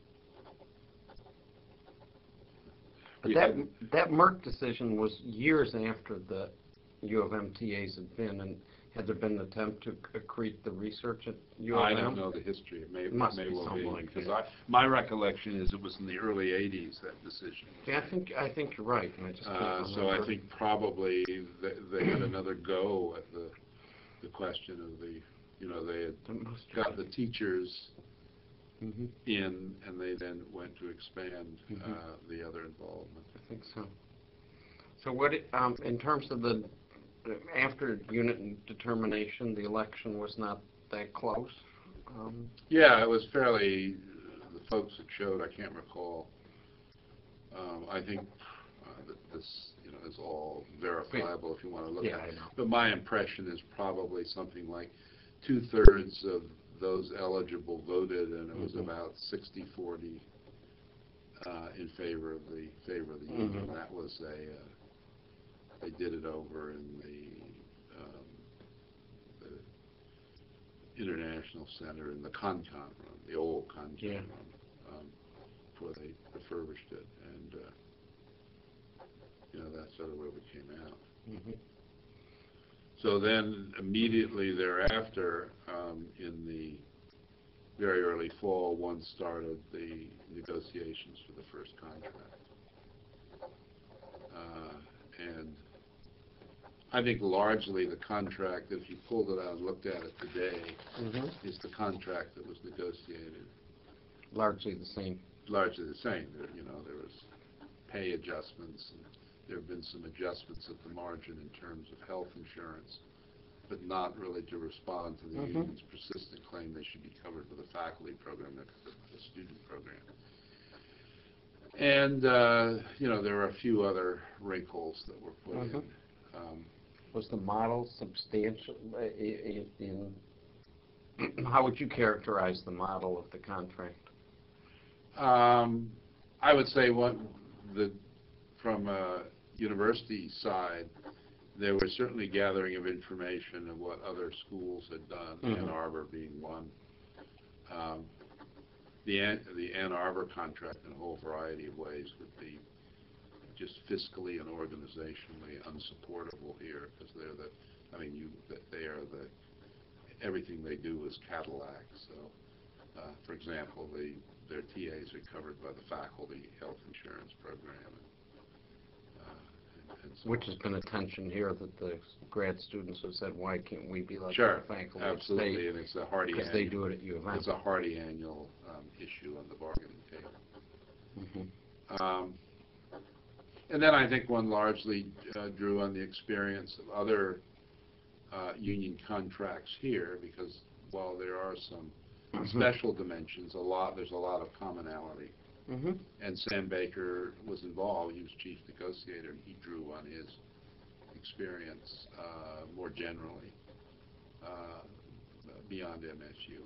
[SPEAKER 1] But
[SPEAKER 2] We
[SPEAKER 1] that,
[SPEAKER 2] had-
[SPEAKER 1] that Merck decision was years after the U of M T As had been, and had there been an attempt to accrete the research at U of M?
[SPEAKER 2] I don't know the history. It may,
[SPEAKER 1] It must
[SPEAKER 2] may
[SPEAKER 1] be
[SPEAKER 2] well
[SPEAKER 1] something
[SPEAKER 2] be,
[SPEAKER 1] like
[SPEAKER 2] because
[SPEAKER 1] that.
[SPEAKER 2] I, my recollection is it was in the early eighties, that decision.
[SPEAKER 1] Yeah, I think, I think you're right, and I just can't
[SPEAKER 2] Uh,
[SPEAKER 1] remember.
[SPEAKER 2] so I think probably they, they had another go at the, the question of the, you know, they had
[SPEAKER 1] It must have
[SPEAKER 2] got the
[SPEAKER 1] been.
[SPEAKER 2] teachers
[SPEAKER 1] Mhm.
[SPEAKER 2] in, and they then went to expand
[SPEAKER 1] Mhm.
[SPEAKER 2] uh, the other involvement.
[SPEAKER 1] I think so. So what, it- um, in terms of the, after unit determination, the election was not that close? Um,
[SPEAKER 2] Yeah, it was fairly, the folks that showed, I can't recall. Um, I think uh, that this, you know, is all verifiable if you want to look
[SPEAKER 1] Yeah,
[SPEAKER 2] at
[SPEAKER 1] I
[SPEAKER 2] it.
[SPEAKER 1] know.
[SPEAKER 2] But my impression is probably something like two-thirds of those eligible voted, and it was
[SPEAKER 1] Mhm.
[SPEAKER 2] about sixty forty uh, in favor of the favor of the union.
[SPEAKER 1] Mhm.
[SPEAKER 2] That was a, uh, they did it over in the, um, the International Center in the Concon room, the old Concon
[SPEAKER 1] Yeah.
[SPEAKER 2] room, um, before they refurbished it, and uh, you know, that's sort of where we came out.
[SPEAKER 1] Mhm.
[SPEAKER 2] So then immediately thereafter, um, in the very early fall, one started the negotiations for the first contract. Uh, and I think largely the contract, if you pulled it out and looked at it today,
[SPEAKER 1] Mhm.
[SPEAKER 2] is the contract that was negotiated.
[SPEAKER 1] Largely the same.
[SPEAKER 2] Largely the same. There, you know, there was pay adjustments, and there have been some adjustments at the margin in terms of health insurance, but not really to respond to the
[SPEAKER 1] Mhm.
[SPEAKER 2] union's persistent claim they should be covered with a faculty program, not a student program. And, uh, you know, there are a few other wrinkles that were put
[SPEAKER 1] Mhm.
[SPEAKER 2] in. Um,
[SPEAKER 1] Was the model substantial, uh, i- i- in, how would you characterize the model of the contract?
[SPEAKER 2] um, I would say what the, from a university side, there was certainly gathering of information of what other schools had done,
[SPEAKER 1] Mhm.
[SPEAKER 2] Ann Arbor being one. Um, the, Ann, the Ann Arbor contract in a whole variety of ways would be just fiscally and organizationally unsupportable here, because they're the, I mean, you, they are the, everything they do is Cadillac. So, uh, for example, the, their T As are covered by the faculty health insurance program. And, uh, and, and so
[SPEAKER 1] Which
[SPEAKER 2] on.
[SPEAKER 1] has been a tension here, that the grad students have said, why can't we be like
[SPEAKER 2] Sure,
[SPEAKER 1] the faculty
[SPEAKER 2] absolutely,
[SPEAKER 1] at State?
[SPEAKER 2] and it's a hardy
[SPEAKER 1] Because they
[SPEAKER 2] annual,
[SPEAKER 1] do it at U of M.
[SPEAKER 2] it's a hardy annual um, issue on the bargaining table.
[SPEAKER 1] Mhm.
[SPEAKER 2] Um, and then I think one largely uh, drew on the experience of other uh, union contracts here, because while there are some
[SPEAKER 1] Mhm.
[SPEAKER 2] special dimensions, a lot, there's a lot of commonality.
[SPEAKER 1] Mhm.
[SPEAKER 2] And Sam Baker was involved. He was chief negotiator, and he drew on his experience uh, more generally uh, beyond M S U.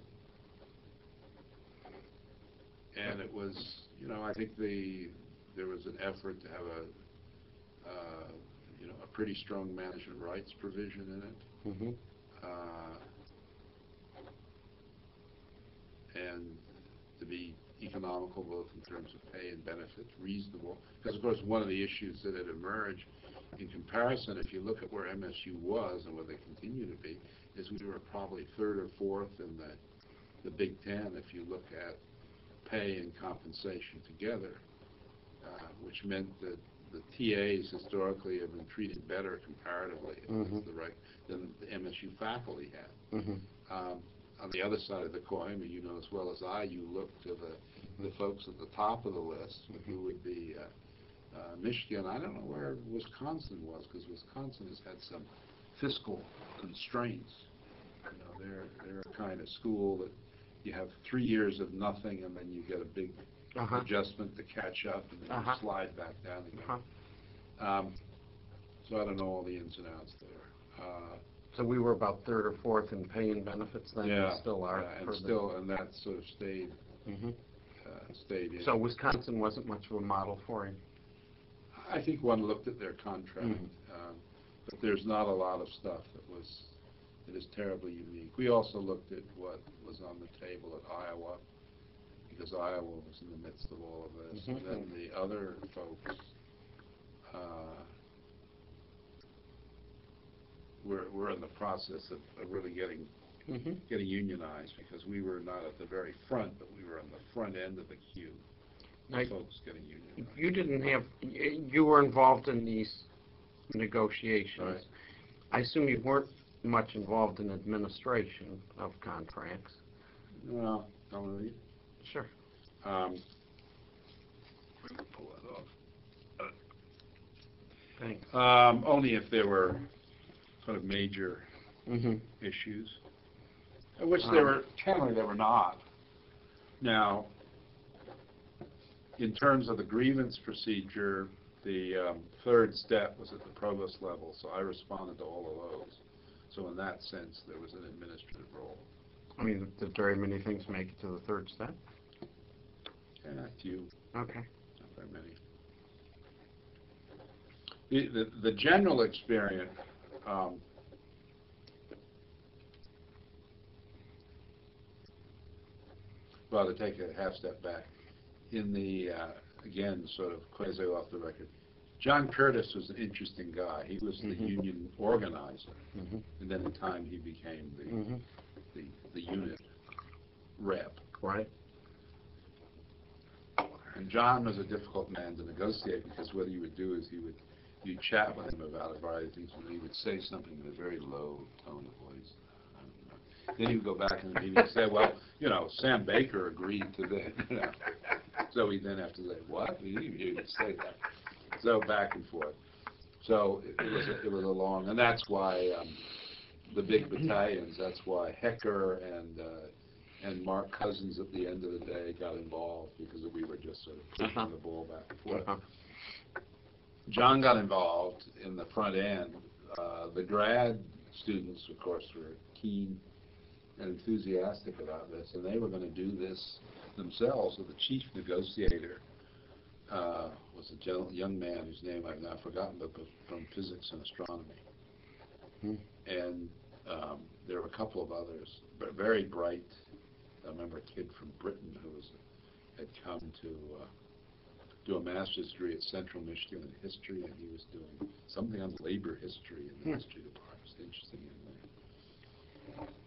[SPEAKER 2] And it was, you know, I think the there was an effort to have a, uh, you know, a pretty strong management rights provision in it.
[SPEAKER 1] Mhm.
[SPEAKER 2] Uh, and to be economical both in terms of pay and benefits, reasonable. Because, of course, one of the issues that had emerged in comparison, if you look at where M S U was and where they continue to be, is we were probably third or fourth in the, the Big Ten if you look at pay and compensation together, uh, which meant that the T As historically have been treated better comparatively
[SPEAKER 1] Mhm.
[SPEAKER 2] the right, than the M S U faculty had.
[SPEAKER 1] Mhm.
[SPEAKER 2] Um, on the other side of the coin, you know as well as I, you look to the, the folks at the top of the list, who would be uh, uh, Michigan. I don't know where Wisconsin was, because Wisconsin has had some fiscal constraints. You know, they're, they're a kind of school that you have three years of nothing, and then you get a big
[SPEAKER 1] Uh-huh.
[SPEAKER 2] adjustment to catch up, and then
[SPEAKER 1] Uh-huh.
[SPEAKER 2] you slide back down again.
[SPEAKER 1] Uh-huh.
[SPEAKER 2] Um, so I don't know all the ins and outs there. Uh,
[SPEAKER 1] So we were about third or fourth in pay and benefits then,
[SPEAKER 2] yeah,
[SPEAKER 1] and still are.
[SPEAKER 2] yeah,
[SPEAKER 1] for
[SPEAKER 2] and
[SPEAKER 1] the-
[SPEAKER 2] still, and that sort of stayed,
[SPEAKER 1] Mhm.
[SPEAKER 2] uh, stayed in.
[SPEAKER 1] So Wisconsin wasn't much of a model for you.
[SPEAKER 2] I think one looked at their contract,
[SPEAKER 1] Mhm.
[SPEAKER 2] um, but there's not a lot of stuff that was that is terribly unique. We also looked at what was on the table at Iowa, because Iowa was in the midst of all of this.
[SPEAKER 1] Mhm.
[SPEAKER 2] And then the other folks uh, were, were in the process of, of really getting
[SPEAKER 1] Mhm.
[SPEAKER 2] getting unionized, because we were not at the very front, but we were on the front end of the queue.
[SPEAKER 1] Now,
[SPEAKER 2] Folks getting unionized.
[SPEAKER 1] you didn't have, y- you were involved in these negotiations.
[SPEAKER 2] Right.
[SPEAKER 1] I assume you weren't much involved in administration of contracts.
[SPEAKER 2] Well, don't really.
[SPEAKER 1] Sure.
[SPEAKER 2] Um, let me pull that off.
[SPEAKER 1] Thanks.
[SPEAKER 2] Um, only if there were sort of major
[SPEAKER 1] Mhm.
[SPEAKER 2] issues, uh, which there
[SPEAKER 1] Um,
[SPEAKER 2] were, generally there were not. Now, in terms of the grievance procedure, the um, third step was at the provost level, so I responded to all of those. So in that sense, there was an administrative role.
[SPEAKER 1] I mean, did very many things make it to the third step?
[SPEAKER 2] And a few,
[SPEAKER 1] Okay.
[SPEAKER 2] not very many. The, the, the general experience, um, well, to take a half step back, in the, uh, again, sort of quasi off the record, John Curtis was an interesting guy. He was the
[SPEAKER 1] Mhm.
[SPEAKER 2] union organizer,
[SPEAKER 1] Mhm.
[SPEAKER 2] and then in time he became the,
[SPEAKER 1] Mhm.
[SPEAKER 2] the, the unit rep.
[SPEAKER 1] Right.
[SPEAKER 2] And John was a difficult man to negotiate, because what he would do is he would, you'd chat with him about a variety of things, and he would say something in a very low tone of voice. I don't know. Then he would go back in the meeting and say, well, you know, Sam Baker agreed to this. You know. So he'd then have to say, what? He didn't say that. So back and forth. So it, it was a, it was a long, and that's why um, the big battalions. That's why Hecker and uh, and Mark Cousins at the end of the day got involved, because we were just sort of pushing
[SPEAKER 1] Uh-huh.
[SPEAKER 2] the ball back and forth.
[SPEAKER 1] Uh-huh.
[SPEAKER 2] John got involved in the front end. Uh, the grad students, of course, were keen and enthusiastic about this, and they were going to do this themselves. So the chief negotiator uh, was a gen- young man whose name I've now forgotten, but was from physics and astronomy.
[SPEAKER 1] Hmm.
[SPEAKER 2] And um, there were a couple of others, but very bright. I remember a kid from Britain who was had come to uh, do a master's degree at Central Michigan in history, and he was doing something on labor history in the
[SPEAKER 1] Hmm.
[SPEAKER 2] history department. It was interesting young man.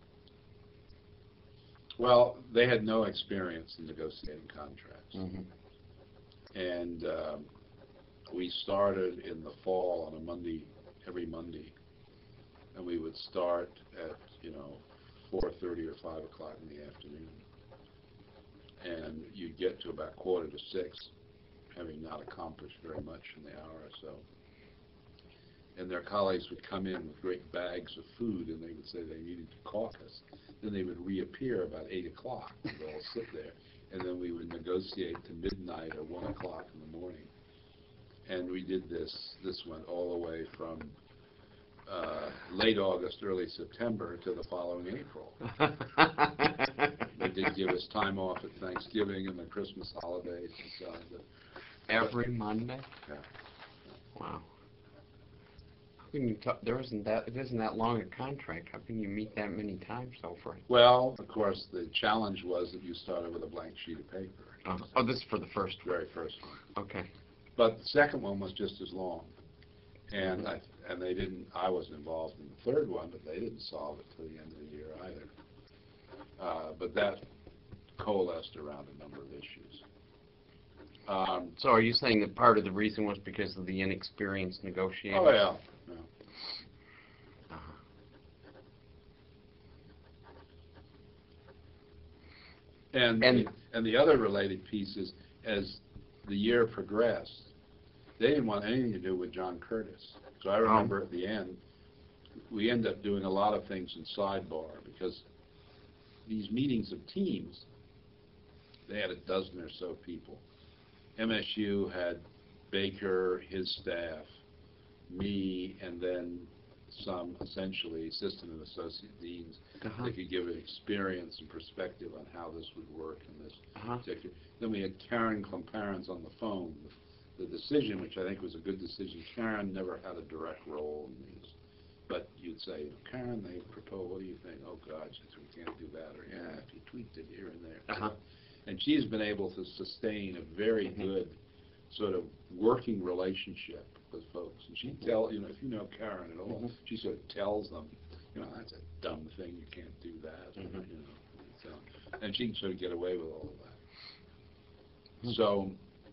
[SPEAKER 2] Well, they had no experience in negotiating contracts.
[SPEAKER 1] Mhm.
[SPEAKER 2] And um, we started in the fall on a Monday, every Monday, and we would start at, you know, four thirty or five o'clock in the afternoon. And you'd get to about quarter to six, having not accomplished very much in the hour or so. and their colleagues would come in with great bags of food, and they would say they needed to caucus. Then they would reappear about eight o'clock, and we'd all sit there, and then we would negotiate to midnight or one o'clock in the morning. And we did this, this went all the way from uh, late August, early September to the following April. They did give us time off at Thanksgiving and the Christmas holidays and so on. But
[SPEAKER 1] Every Monday?
[SPEAKER 2] Yeah.
[SPEAKER 1] Wow. How can you t- there isn't that, it isn't that long a contract. How can you meet that many times over it?
[SPEAKER 2] Well, of course, the challenge was that you started with a blank sheet of paper.
[SPEAKER 1] Oh, oh, this is for the first one.
[SPEAKER 2] Very first one.
[SPEAKER 1] Okay.
[SPEAKER 2] But the second one was just as long. And I, and they didn't, I wasn't involved in the third one, but they didn't solve it till the end of the year either. Uh, but that coalesced around a number of issues. Um,
[SPEAKER 1] So are you saying that part of the reason was because of the inexperienced negotiators?
[SPEAKER 2] oh, yeah. yeah.
[SPEAKER 1] Uh-huh.
[SPEAKER 2] And,
[SPEAKER 1] And-
[SPEAKER 2] the, and the other related piece is, as the year progressed, they didn't want anything to do with John Curtis. So I remember at the end, we ended up doing a lot of things in sidebar, because these meetings of teams, they had a dozen or so people. M S U had Baker, his staff, me, and then some essentially assistant and associate deans
[SPEAKER 1] Uh-huh.
[SPEAKER 2] that could give an experience and perspective on how this would work in this
[SPEAKER 1] Uh-huh.
[SPEAKER 2] particular. Then we had Karen Clemparens on the phone. The decision, which I think was a good decision, Karen never had a direct role in these. But you'd say, Karen, they propose, what do you think? Oh, God, she said, we can't do that. Or, yeah, if you tweaked it here and there.
[SPEAKER 1] Uh-huh.
[SPEAKER 2] And she's been able to sustain a very
[SPEAKER 1] Mhm.
[SPEAKER 2] good sort of working relationship with folks. And she tell, you know, if you know Karen at all,
[SPEAKER 1] Mhm.
[SPEAKER 2] she sort of tells them, you know, that's a dumb thing, you can't do that,
[SPEAKER 1] Mhm.
[SPEAKER 2] you know. So, and she can sort of get away with all of that.
[SPEAKER 1] Mhm.
[SPEAKER 2] So,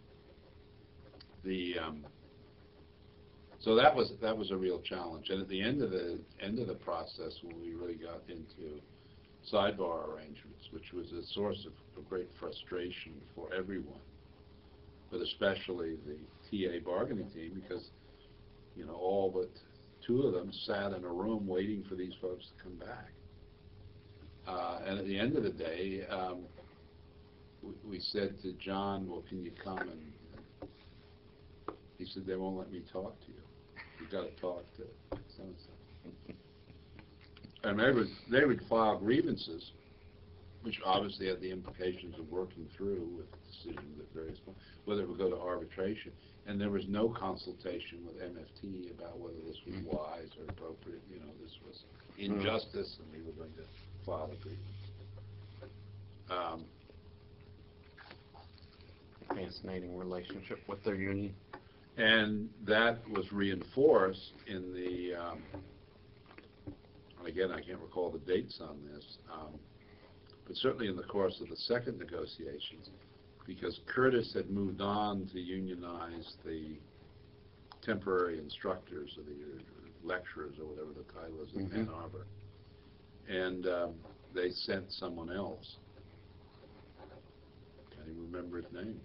[SPEAKER 2] the, um, so that was, that was a real challenge. And at the end of the, end of the process, when we really got into sidebar arrangements, which was a source of, of great frustration for everyone, but especially the T A bargaining team, because, you know, all but two of them sat in a room waiting for these folks to come back. Uh, and at the end of the day, um, we, we said to John, well, can you come? And he said, they won't let me talk to you. You've got to talk to so-and-so. And they would, they would file grievances, which obviously had the implications of working through with decisions at various points, whether it would go to arbitration. And there was no consultation with M F T about whether this was wise or appropriate. You know, this was injustice, and we were going to file a grievance. Um,
[SPEAKER 1] Fascinating relationship with their union.
[SPEAKER 2] and that was reinforced in the, um, and again, I can't recall the dates on this, um, but certainly in the course of the second negotiations, because Curtis had moved on to unionize the temporary instructors or the lecturers or whatever the title is in
[SPEAKER 1] Mhm.
[SPEAKER 2] Ann Arbor. And um, they sent someone else. Can't even remember his name.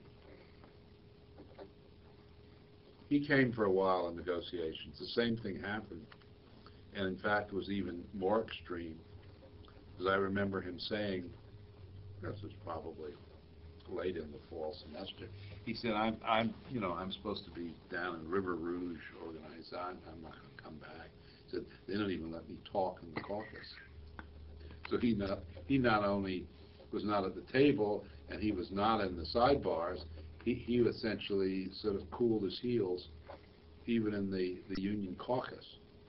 [SPEAKER 2] He came for a while in negotiations. The same thing happened. And in fact, it was even more extreme. Because I remember him saying, this was probably late in the fall semester, he said, I'm, I'm, you know, I'm supposed to be down in River Rouge organized. I'm, I'm not going to come back. He said, they don't even let me talk in the caucus. So he not, he not only was not at the table and he was not in the sidebars, he, he essentially sort of cooled his heels even in the, the union caucus.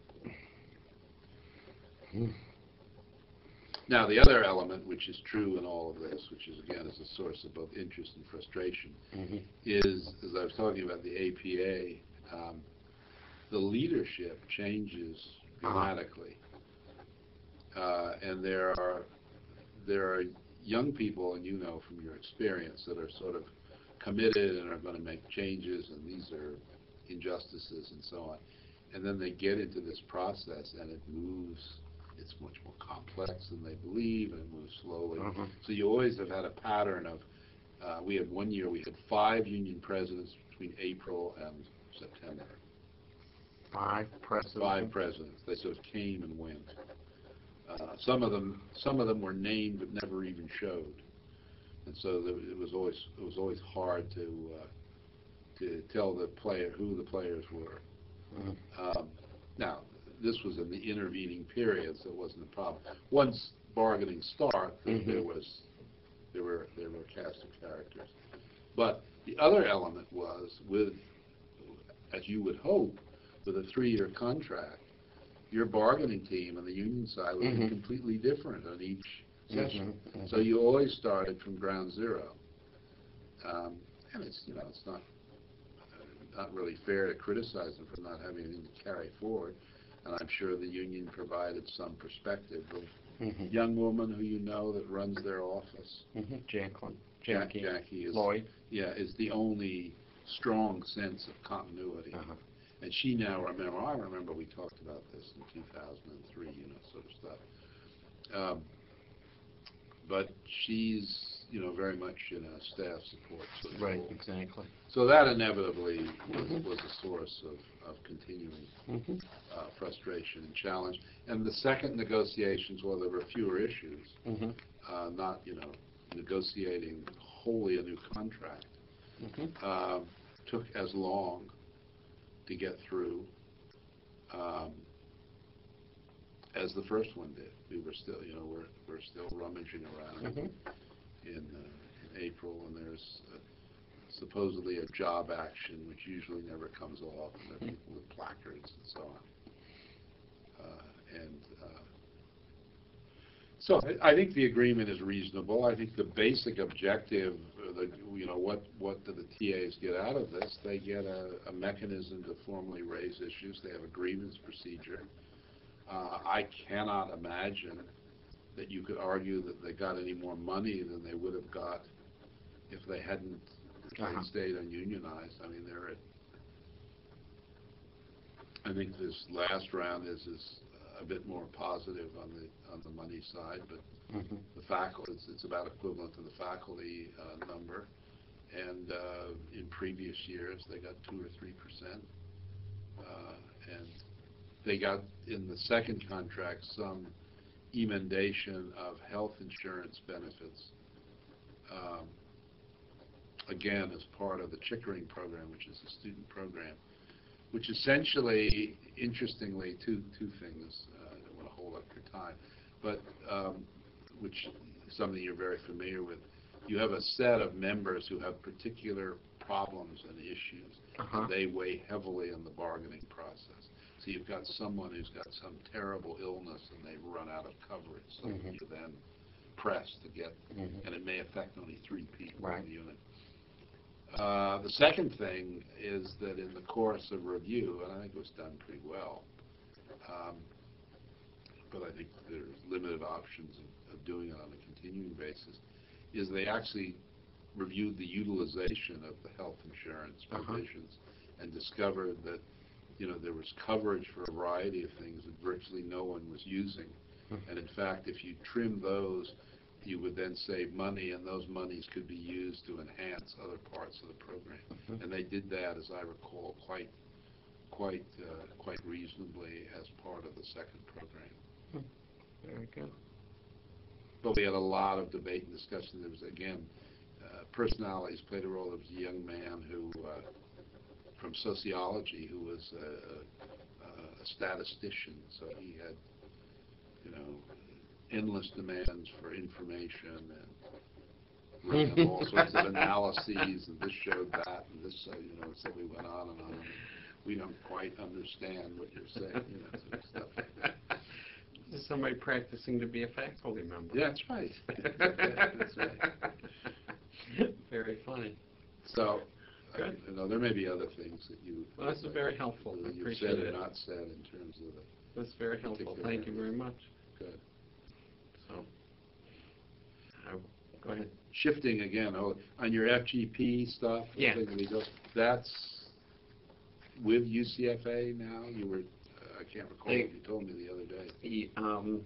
[SPEAKER 1] Hmm.
[SPEAKER 2] Now, the other element, which is true in all of this, which is, again, is a source of both interest and frustration,
[SPEAKER 1] Mm-hmm.
[SPEAKER 2] is, as I was talking about the A P A, um, the leadership changes dramatically. Uh, and there are, there are young people, and you know from your experience, that are sort of committed and are going to make changes, and these are injustices and so on. And then they get into this process, and it moves. It's much more complex than they believe, and it moves slowly.
[SPEAKER 1] Uh-huh.
[SPEAKER 2] So you always have had a pattern of, uh, we had one year, we had five union presidents between April and September.
[SPEAKER 1] five presidents.
[SPEAKER 2] Five presidents. They sort of came and went. Uh, some of them, some of them were named but never even showed, and so there, it was always it was always hard to uh, to tell the player who the players were. Mm-hmm. um, now, this was in the intervening period, so it wasn't a problem. Once bargaining started, mm-hmm. there was there were there were a cast of characters. But the other element was with, as you would hope, with a three-year contract, your bargaining team on the union side would mm-hmm. be completely different on each session. Mm-hmm. Mm-hmm. So you always started from ground zero. Um, and it's, you know, it's not uh, not really fair to criticize them for not having anything to carry forward. And I'm sure the union provided some perspective of mm-hmm. young woman who you know that runs their office.
[SPEAKER 1] Mm-hmm. Jacqueline.
[SPEAKER 2] Jackie. Jackie is,
[SPEAKER 1] Lloyd.
[SPEAKER 2] Yeah, is the only strong sense of continuity. Uh-huh. And she now remember, I remember we talked about this in two thousand three, you know, sort of stuff. Um, but she's, you know, very much in a staff support sort of
[SPEAKER 1] Right,
[SPEAKER 2] role.
[SPEAKER 1] exactly.
[SPEAKER 2] So that inevitably was, was a source of, of continuing mm-hmm. uh, frustration and challenge. And the second negotiations, well, there were fewer issues, mm-hmm. uh, not, you know, negotiating wholly a new contract, mm-hmm. uh, took as long to get through um, as the first one did. We were still, you know, we're we're still rummaging around mm-hmm. in, uh, in April, and there's uh, supposedly a job action, which usually never comes off. And there are people with placards and so on. Uh, and uh, so I, I think the agreement is reasonable. I think the basic objective, uh, the, you know, what what do the T As get out of this? They get a, a mechanism to formally raise issues. They have a grievance procedure. Uh, I cannot imagine that you could argue that they got any more money than they would have got if they hadn't uh-huh. stayed ununionized. I mean, they're at, I think this last round is is a bit more positive on the on the money side, but mm-hmm. the faculty, it's, it's about equivalent to the faculty uh, number, and uh, in previous years they got two or three percent, uh, and they got in the second contract some emendation of health insurance benefits, um, again as part of the Chickering program, which is a student program, which essentially, interestingly, two two things. Uh, I don't want to hold up your time, but um, which something you're very familiar with. You have a set of members who have particular problems and issues, uh-huh. and they weigh heavily in the bargaining process. So you've got someone who's got some terrible illness and they've run out of coverage, so mm-hmm. you then press to get, mm-hmm. and it may affect only three people right. in the unit. Uh, the second thing is that in the course of review, and I think it was done pretty well, um, but I think there's limited options of, of doing it on a continuing basis, is they actually reviewed the utilization of the health insurance provisions uh-huh. and discovered that, you know, there was coverage for a variety of things that virtually no one was using. Mm-hmm. And in fact, if you trim those, you would then save money, and those monies could be used to enhance other parts of the program. Mm-hmm. And they did that, as I recall, quite, quite, uh, quite reasonably as part of the second program.
[SPEAKER 1] Mm-hmm. Very good.
[SPEAKER 2] But we had a lot of debate and discussion. There was, again, uh, personalities played a role. There was a young man who, uh, from sociology, who was a, a statistician, so he had, you know, endless demands for information and ran all sorts of analyses, and this showed that, and this, uh, you know, so we went on and on. We don't quite understand what you're saying, you know, sort of stuff like that.
[SPEAKER 1] This is somebody practicing to be a faculty member.
[SPEAKER 2] Yeah, that's right. Yeah, that's right.
[SPEAKER 1] Very funny.
[SPEAKER 2] So, uh, you know, there may be other things that you.
[SPEAKER 1] Well, this is like, very helpful.
[SPEAKER 2] That
[SPEAKER 1] I
[SPEAKER 2] you've
[SPEAKER 1] appreciate
[SPEAKER 2] said
[SPEAKER 1] it.
[SPEAKER 2] or not said in terms of the.
[SPEAKER 1] That's very helpful. Thank you very much.
[SPEAKER 2] Good.
[SPEAKER 1] So, uh, go ahead.
[SPEAKER 2] Shifting again, oh, on your F G P stuff.
[SPEAKER 1] Yeah.
[SPEAKER 2] That's with U C F A now. You were. Uh, I can't recall they, what you told me the other day.
[SPEAKER 1] He, um,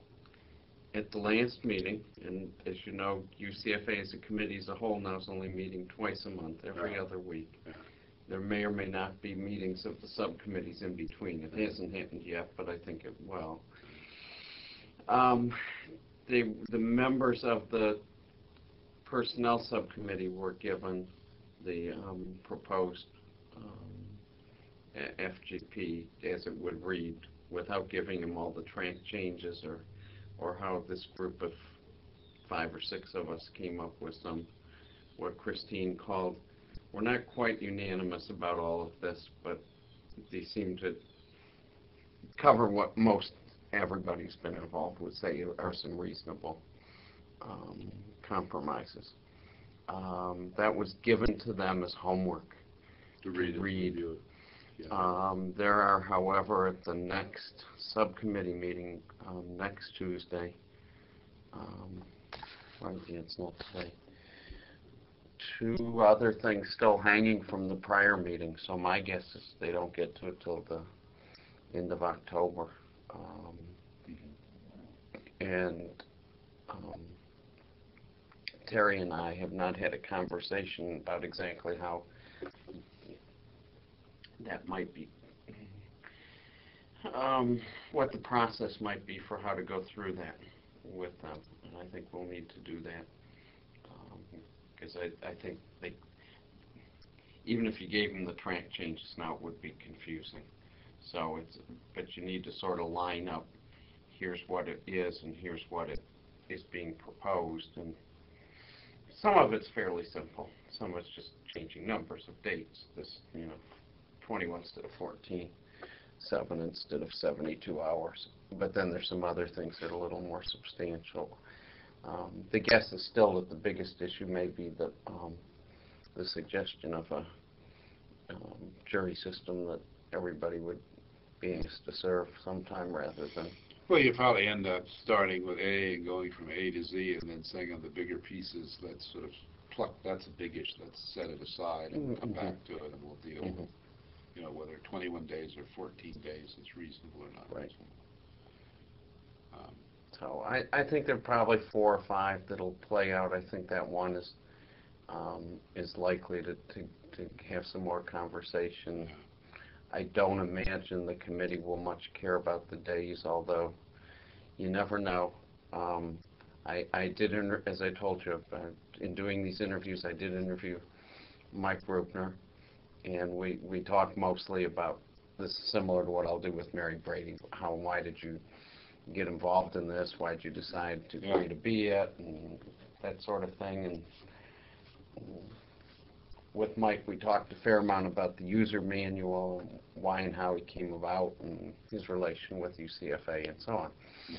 [SPEAKER 1] at the last meeting, and as you know, U C F A as a committee as a whole now is only meeting twice a month, every
[SPEAKER 2] right.
[SPEAKER 1] other week.
[SPEAKER 2] Yeah.
[SPEAKER 1] there may or may not be meetings of the subcommittees in between. It hasn't happened yet, but I think it will. Um, the, the members of the Personnel Subcommittee were given the um, proposed um, F G P as it would read, without giving them all the track changes, or or how this group of five or six of us came up with some, what Christine called, we're not quite unanimous about all of this, but they seem to cover what most everybody's been involved with, say, are some reasonable um, compromises. Um, that was given to them as homework
[SPEAKER 2] To read it,
[SPEAKER 1] read.
[SPEAKER 2] review it. Yeah.
[SPEAKER 1] Um, there are, however, at the next subcommittee meeting um, next Tuesday, um, well, yeah, it's not today, two other things still hanging from the prior meeting, so my guess is they don't get to it till the end of October. Um, and um, Terry and I have not had a conversation about exactly how that might be, um, what the process might be for how to go through that with them. And I think we'll need to do that, because um, I, I think they, even if you gave them the track changes now, it would be confusing. So it's, but you need to sort of line up, here's what it is and here's what it is being proposed. And some of it's fairly simple. Some of it's just changing numbers of dates. This, you know, twenty-one instead of fourteen, seven instead of seventy-two hours. But then there's some other things that are a little more substantial. Um, the guess is still that the biggest issue may be the, um, the suggestion of a um, jury system that everybody would be anxious to serve sometime rather than...
[SPEAKER 2] Well, you probably end up starting with A and going from A to Z, and then saying on the bigger pieces, let's sort of pluck, that's a big issue, let's set it aside and
[SPEAKER 1] Mm-hmm.
[SPEAKER 2] come back to it, and we'll deal
[SPEAKER 1] Mm-hmm.
[SPEAKER 2] with, you know, whether twenty-one days or fourteen days is reasonable or not.
[SPEAKER 1] Right.
[SPEAKER 2] Um,
[SPEAKER 1] So I, I think there are probably four or five that'll play out. I think that one is um, is likely to, to, to have some more conversation. I don't imagine the committee will much care about the days, although you never know. Um, I, I did, inter as I told you, uh, in doing these interviews, I did interview Mike Rubner, and we, we talked mostly about this, similar to what I'll do with Mary Brady. How, why did you get involved in this? Why did you decide to agree
[SPEAKER 2] Yeah.
[SPEAKER 1] to be it? And that sort of thing. And with Mike, we talked a fair amount about the user manual, and why and how it came about, and his relation with U C F A, and so on.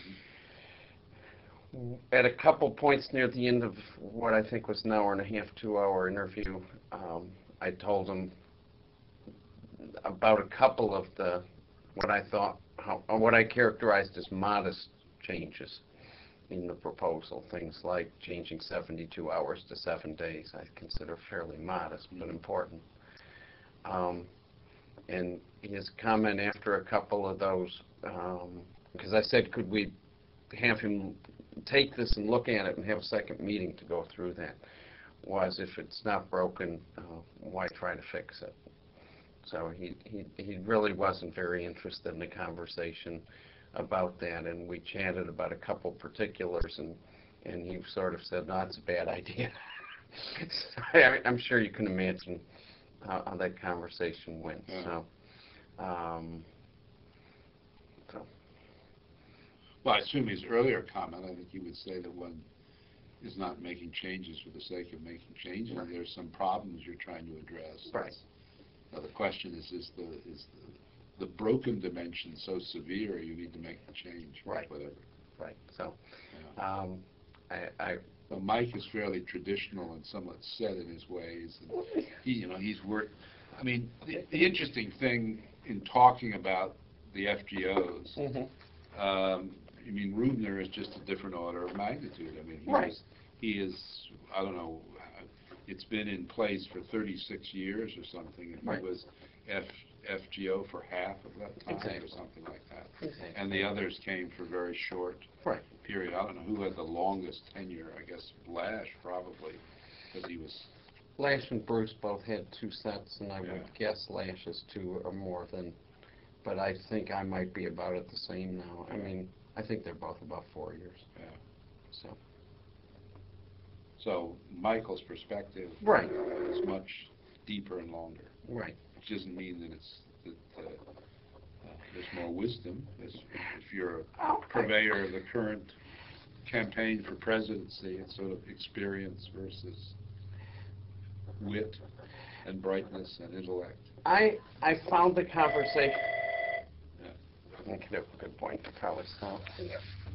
[SPEAKER 1] Mm-hmm. At a couple points near the end of what I think was an hour and a half, two-hour interview, um, I told him about a couple of the, what I thought, how, what I characterized as modest changes in the proposal. Things like changing seventy-two hours to seven days, I consider fairly modest, but important. Um, and his comment after a couple of those, um, because I said, could we have him take this and look at it and have a second meeting to go through that, was if it's not broken, uh, why try to fix it? So he, he, he really wasn't very interested in the conversation about that, and we chatted about a couple particulars, and, and he sort of said, no, it's a bad idea. So I, I'm sure you can imagine how, how that conversation went.
[SPEAKER 2] Yeah.
[SPEAKER 1] So, um, so.
[SPEAKER 2] Well, I assume his earlier comment, I think he would say that one is not making changes for the sake of making changes.
[SPEAKER 1] Right.
[SPEAKER 2] There's some problems you're trying to address.
[SPEAKER 1] Right.
[SPEAKER 2] Now, the question is, is the is the, the broken dimension so severe you need to make the change?
[SPEAKER 1] Right.
[SPEAKER 2] Whatever.
[SPEAKER 1] Right. So,
[SPEAKER 2] Yeah.
[SPEAKER 1] um, I, I
[SPEAKER 2] Well, Mike is fairly traditional and somewhat set in his ways, and he, you know, he's worked. I mean, the, the interesting thing in talking about the F G Os,
[SPEAKER 1] mm-hmm.
[SPEAKER 2] um, I mean, Rubner is just a different order of magnitude. I mean, he
[SPEAKER 1] Right.
[SPEAKER 2] is, he is, I don't know, it's been in place for thirty-six years or something, and
[SPEAKER 1] Right.
[SPEAKER 2] he was F, FGO for half of that time
[SPEAKER 1] Exactly.
[SPEAKER 2] or something like that.
[SPEAKER 1] Exactly.
[SPEAKER 2] And the others came for very short
[SPEAKER 1] Right.
[SPEAKER 2] period. I don't know who had the longest tenure. I guess Blash probably, because he was
[SPEAKER 1] Lash and Bruce both had two sets, and I
[SPEAKER 2] Yeah.
[SPEAKER 1] would guess Lash is two or more than, but I think I might be about at the same now. I mean, I think they're both about four years,
[SPEAKER 2] Yeah.
[SPEAKER 1] so.
[SPEAKER 2] So Michael's perspective
[SPEAKER 1] Right.
[SPEAKER 2] is much deeper and longer,
[SPEAKER 1] Right.
[SPEAKER 2] which doesn't mean that it's, that uh, uh, there's more wisdom. As, if you're a
[SPEAKER 1] Okay.
[SPEAKER 2] purveyor of the current campaign for presidency, it's sort of experience versus wit and brightness and intellect.
[SPEAKER 1] I, I found the conversation.
[SPEAKER 2] Yeah.
[SPEAKER 1] Okay, that's a good point to probably stop.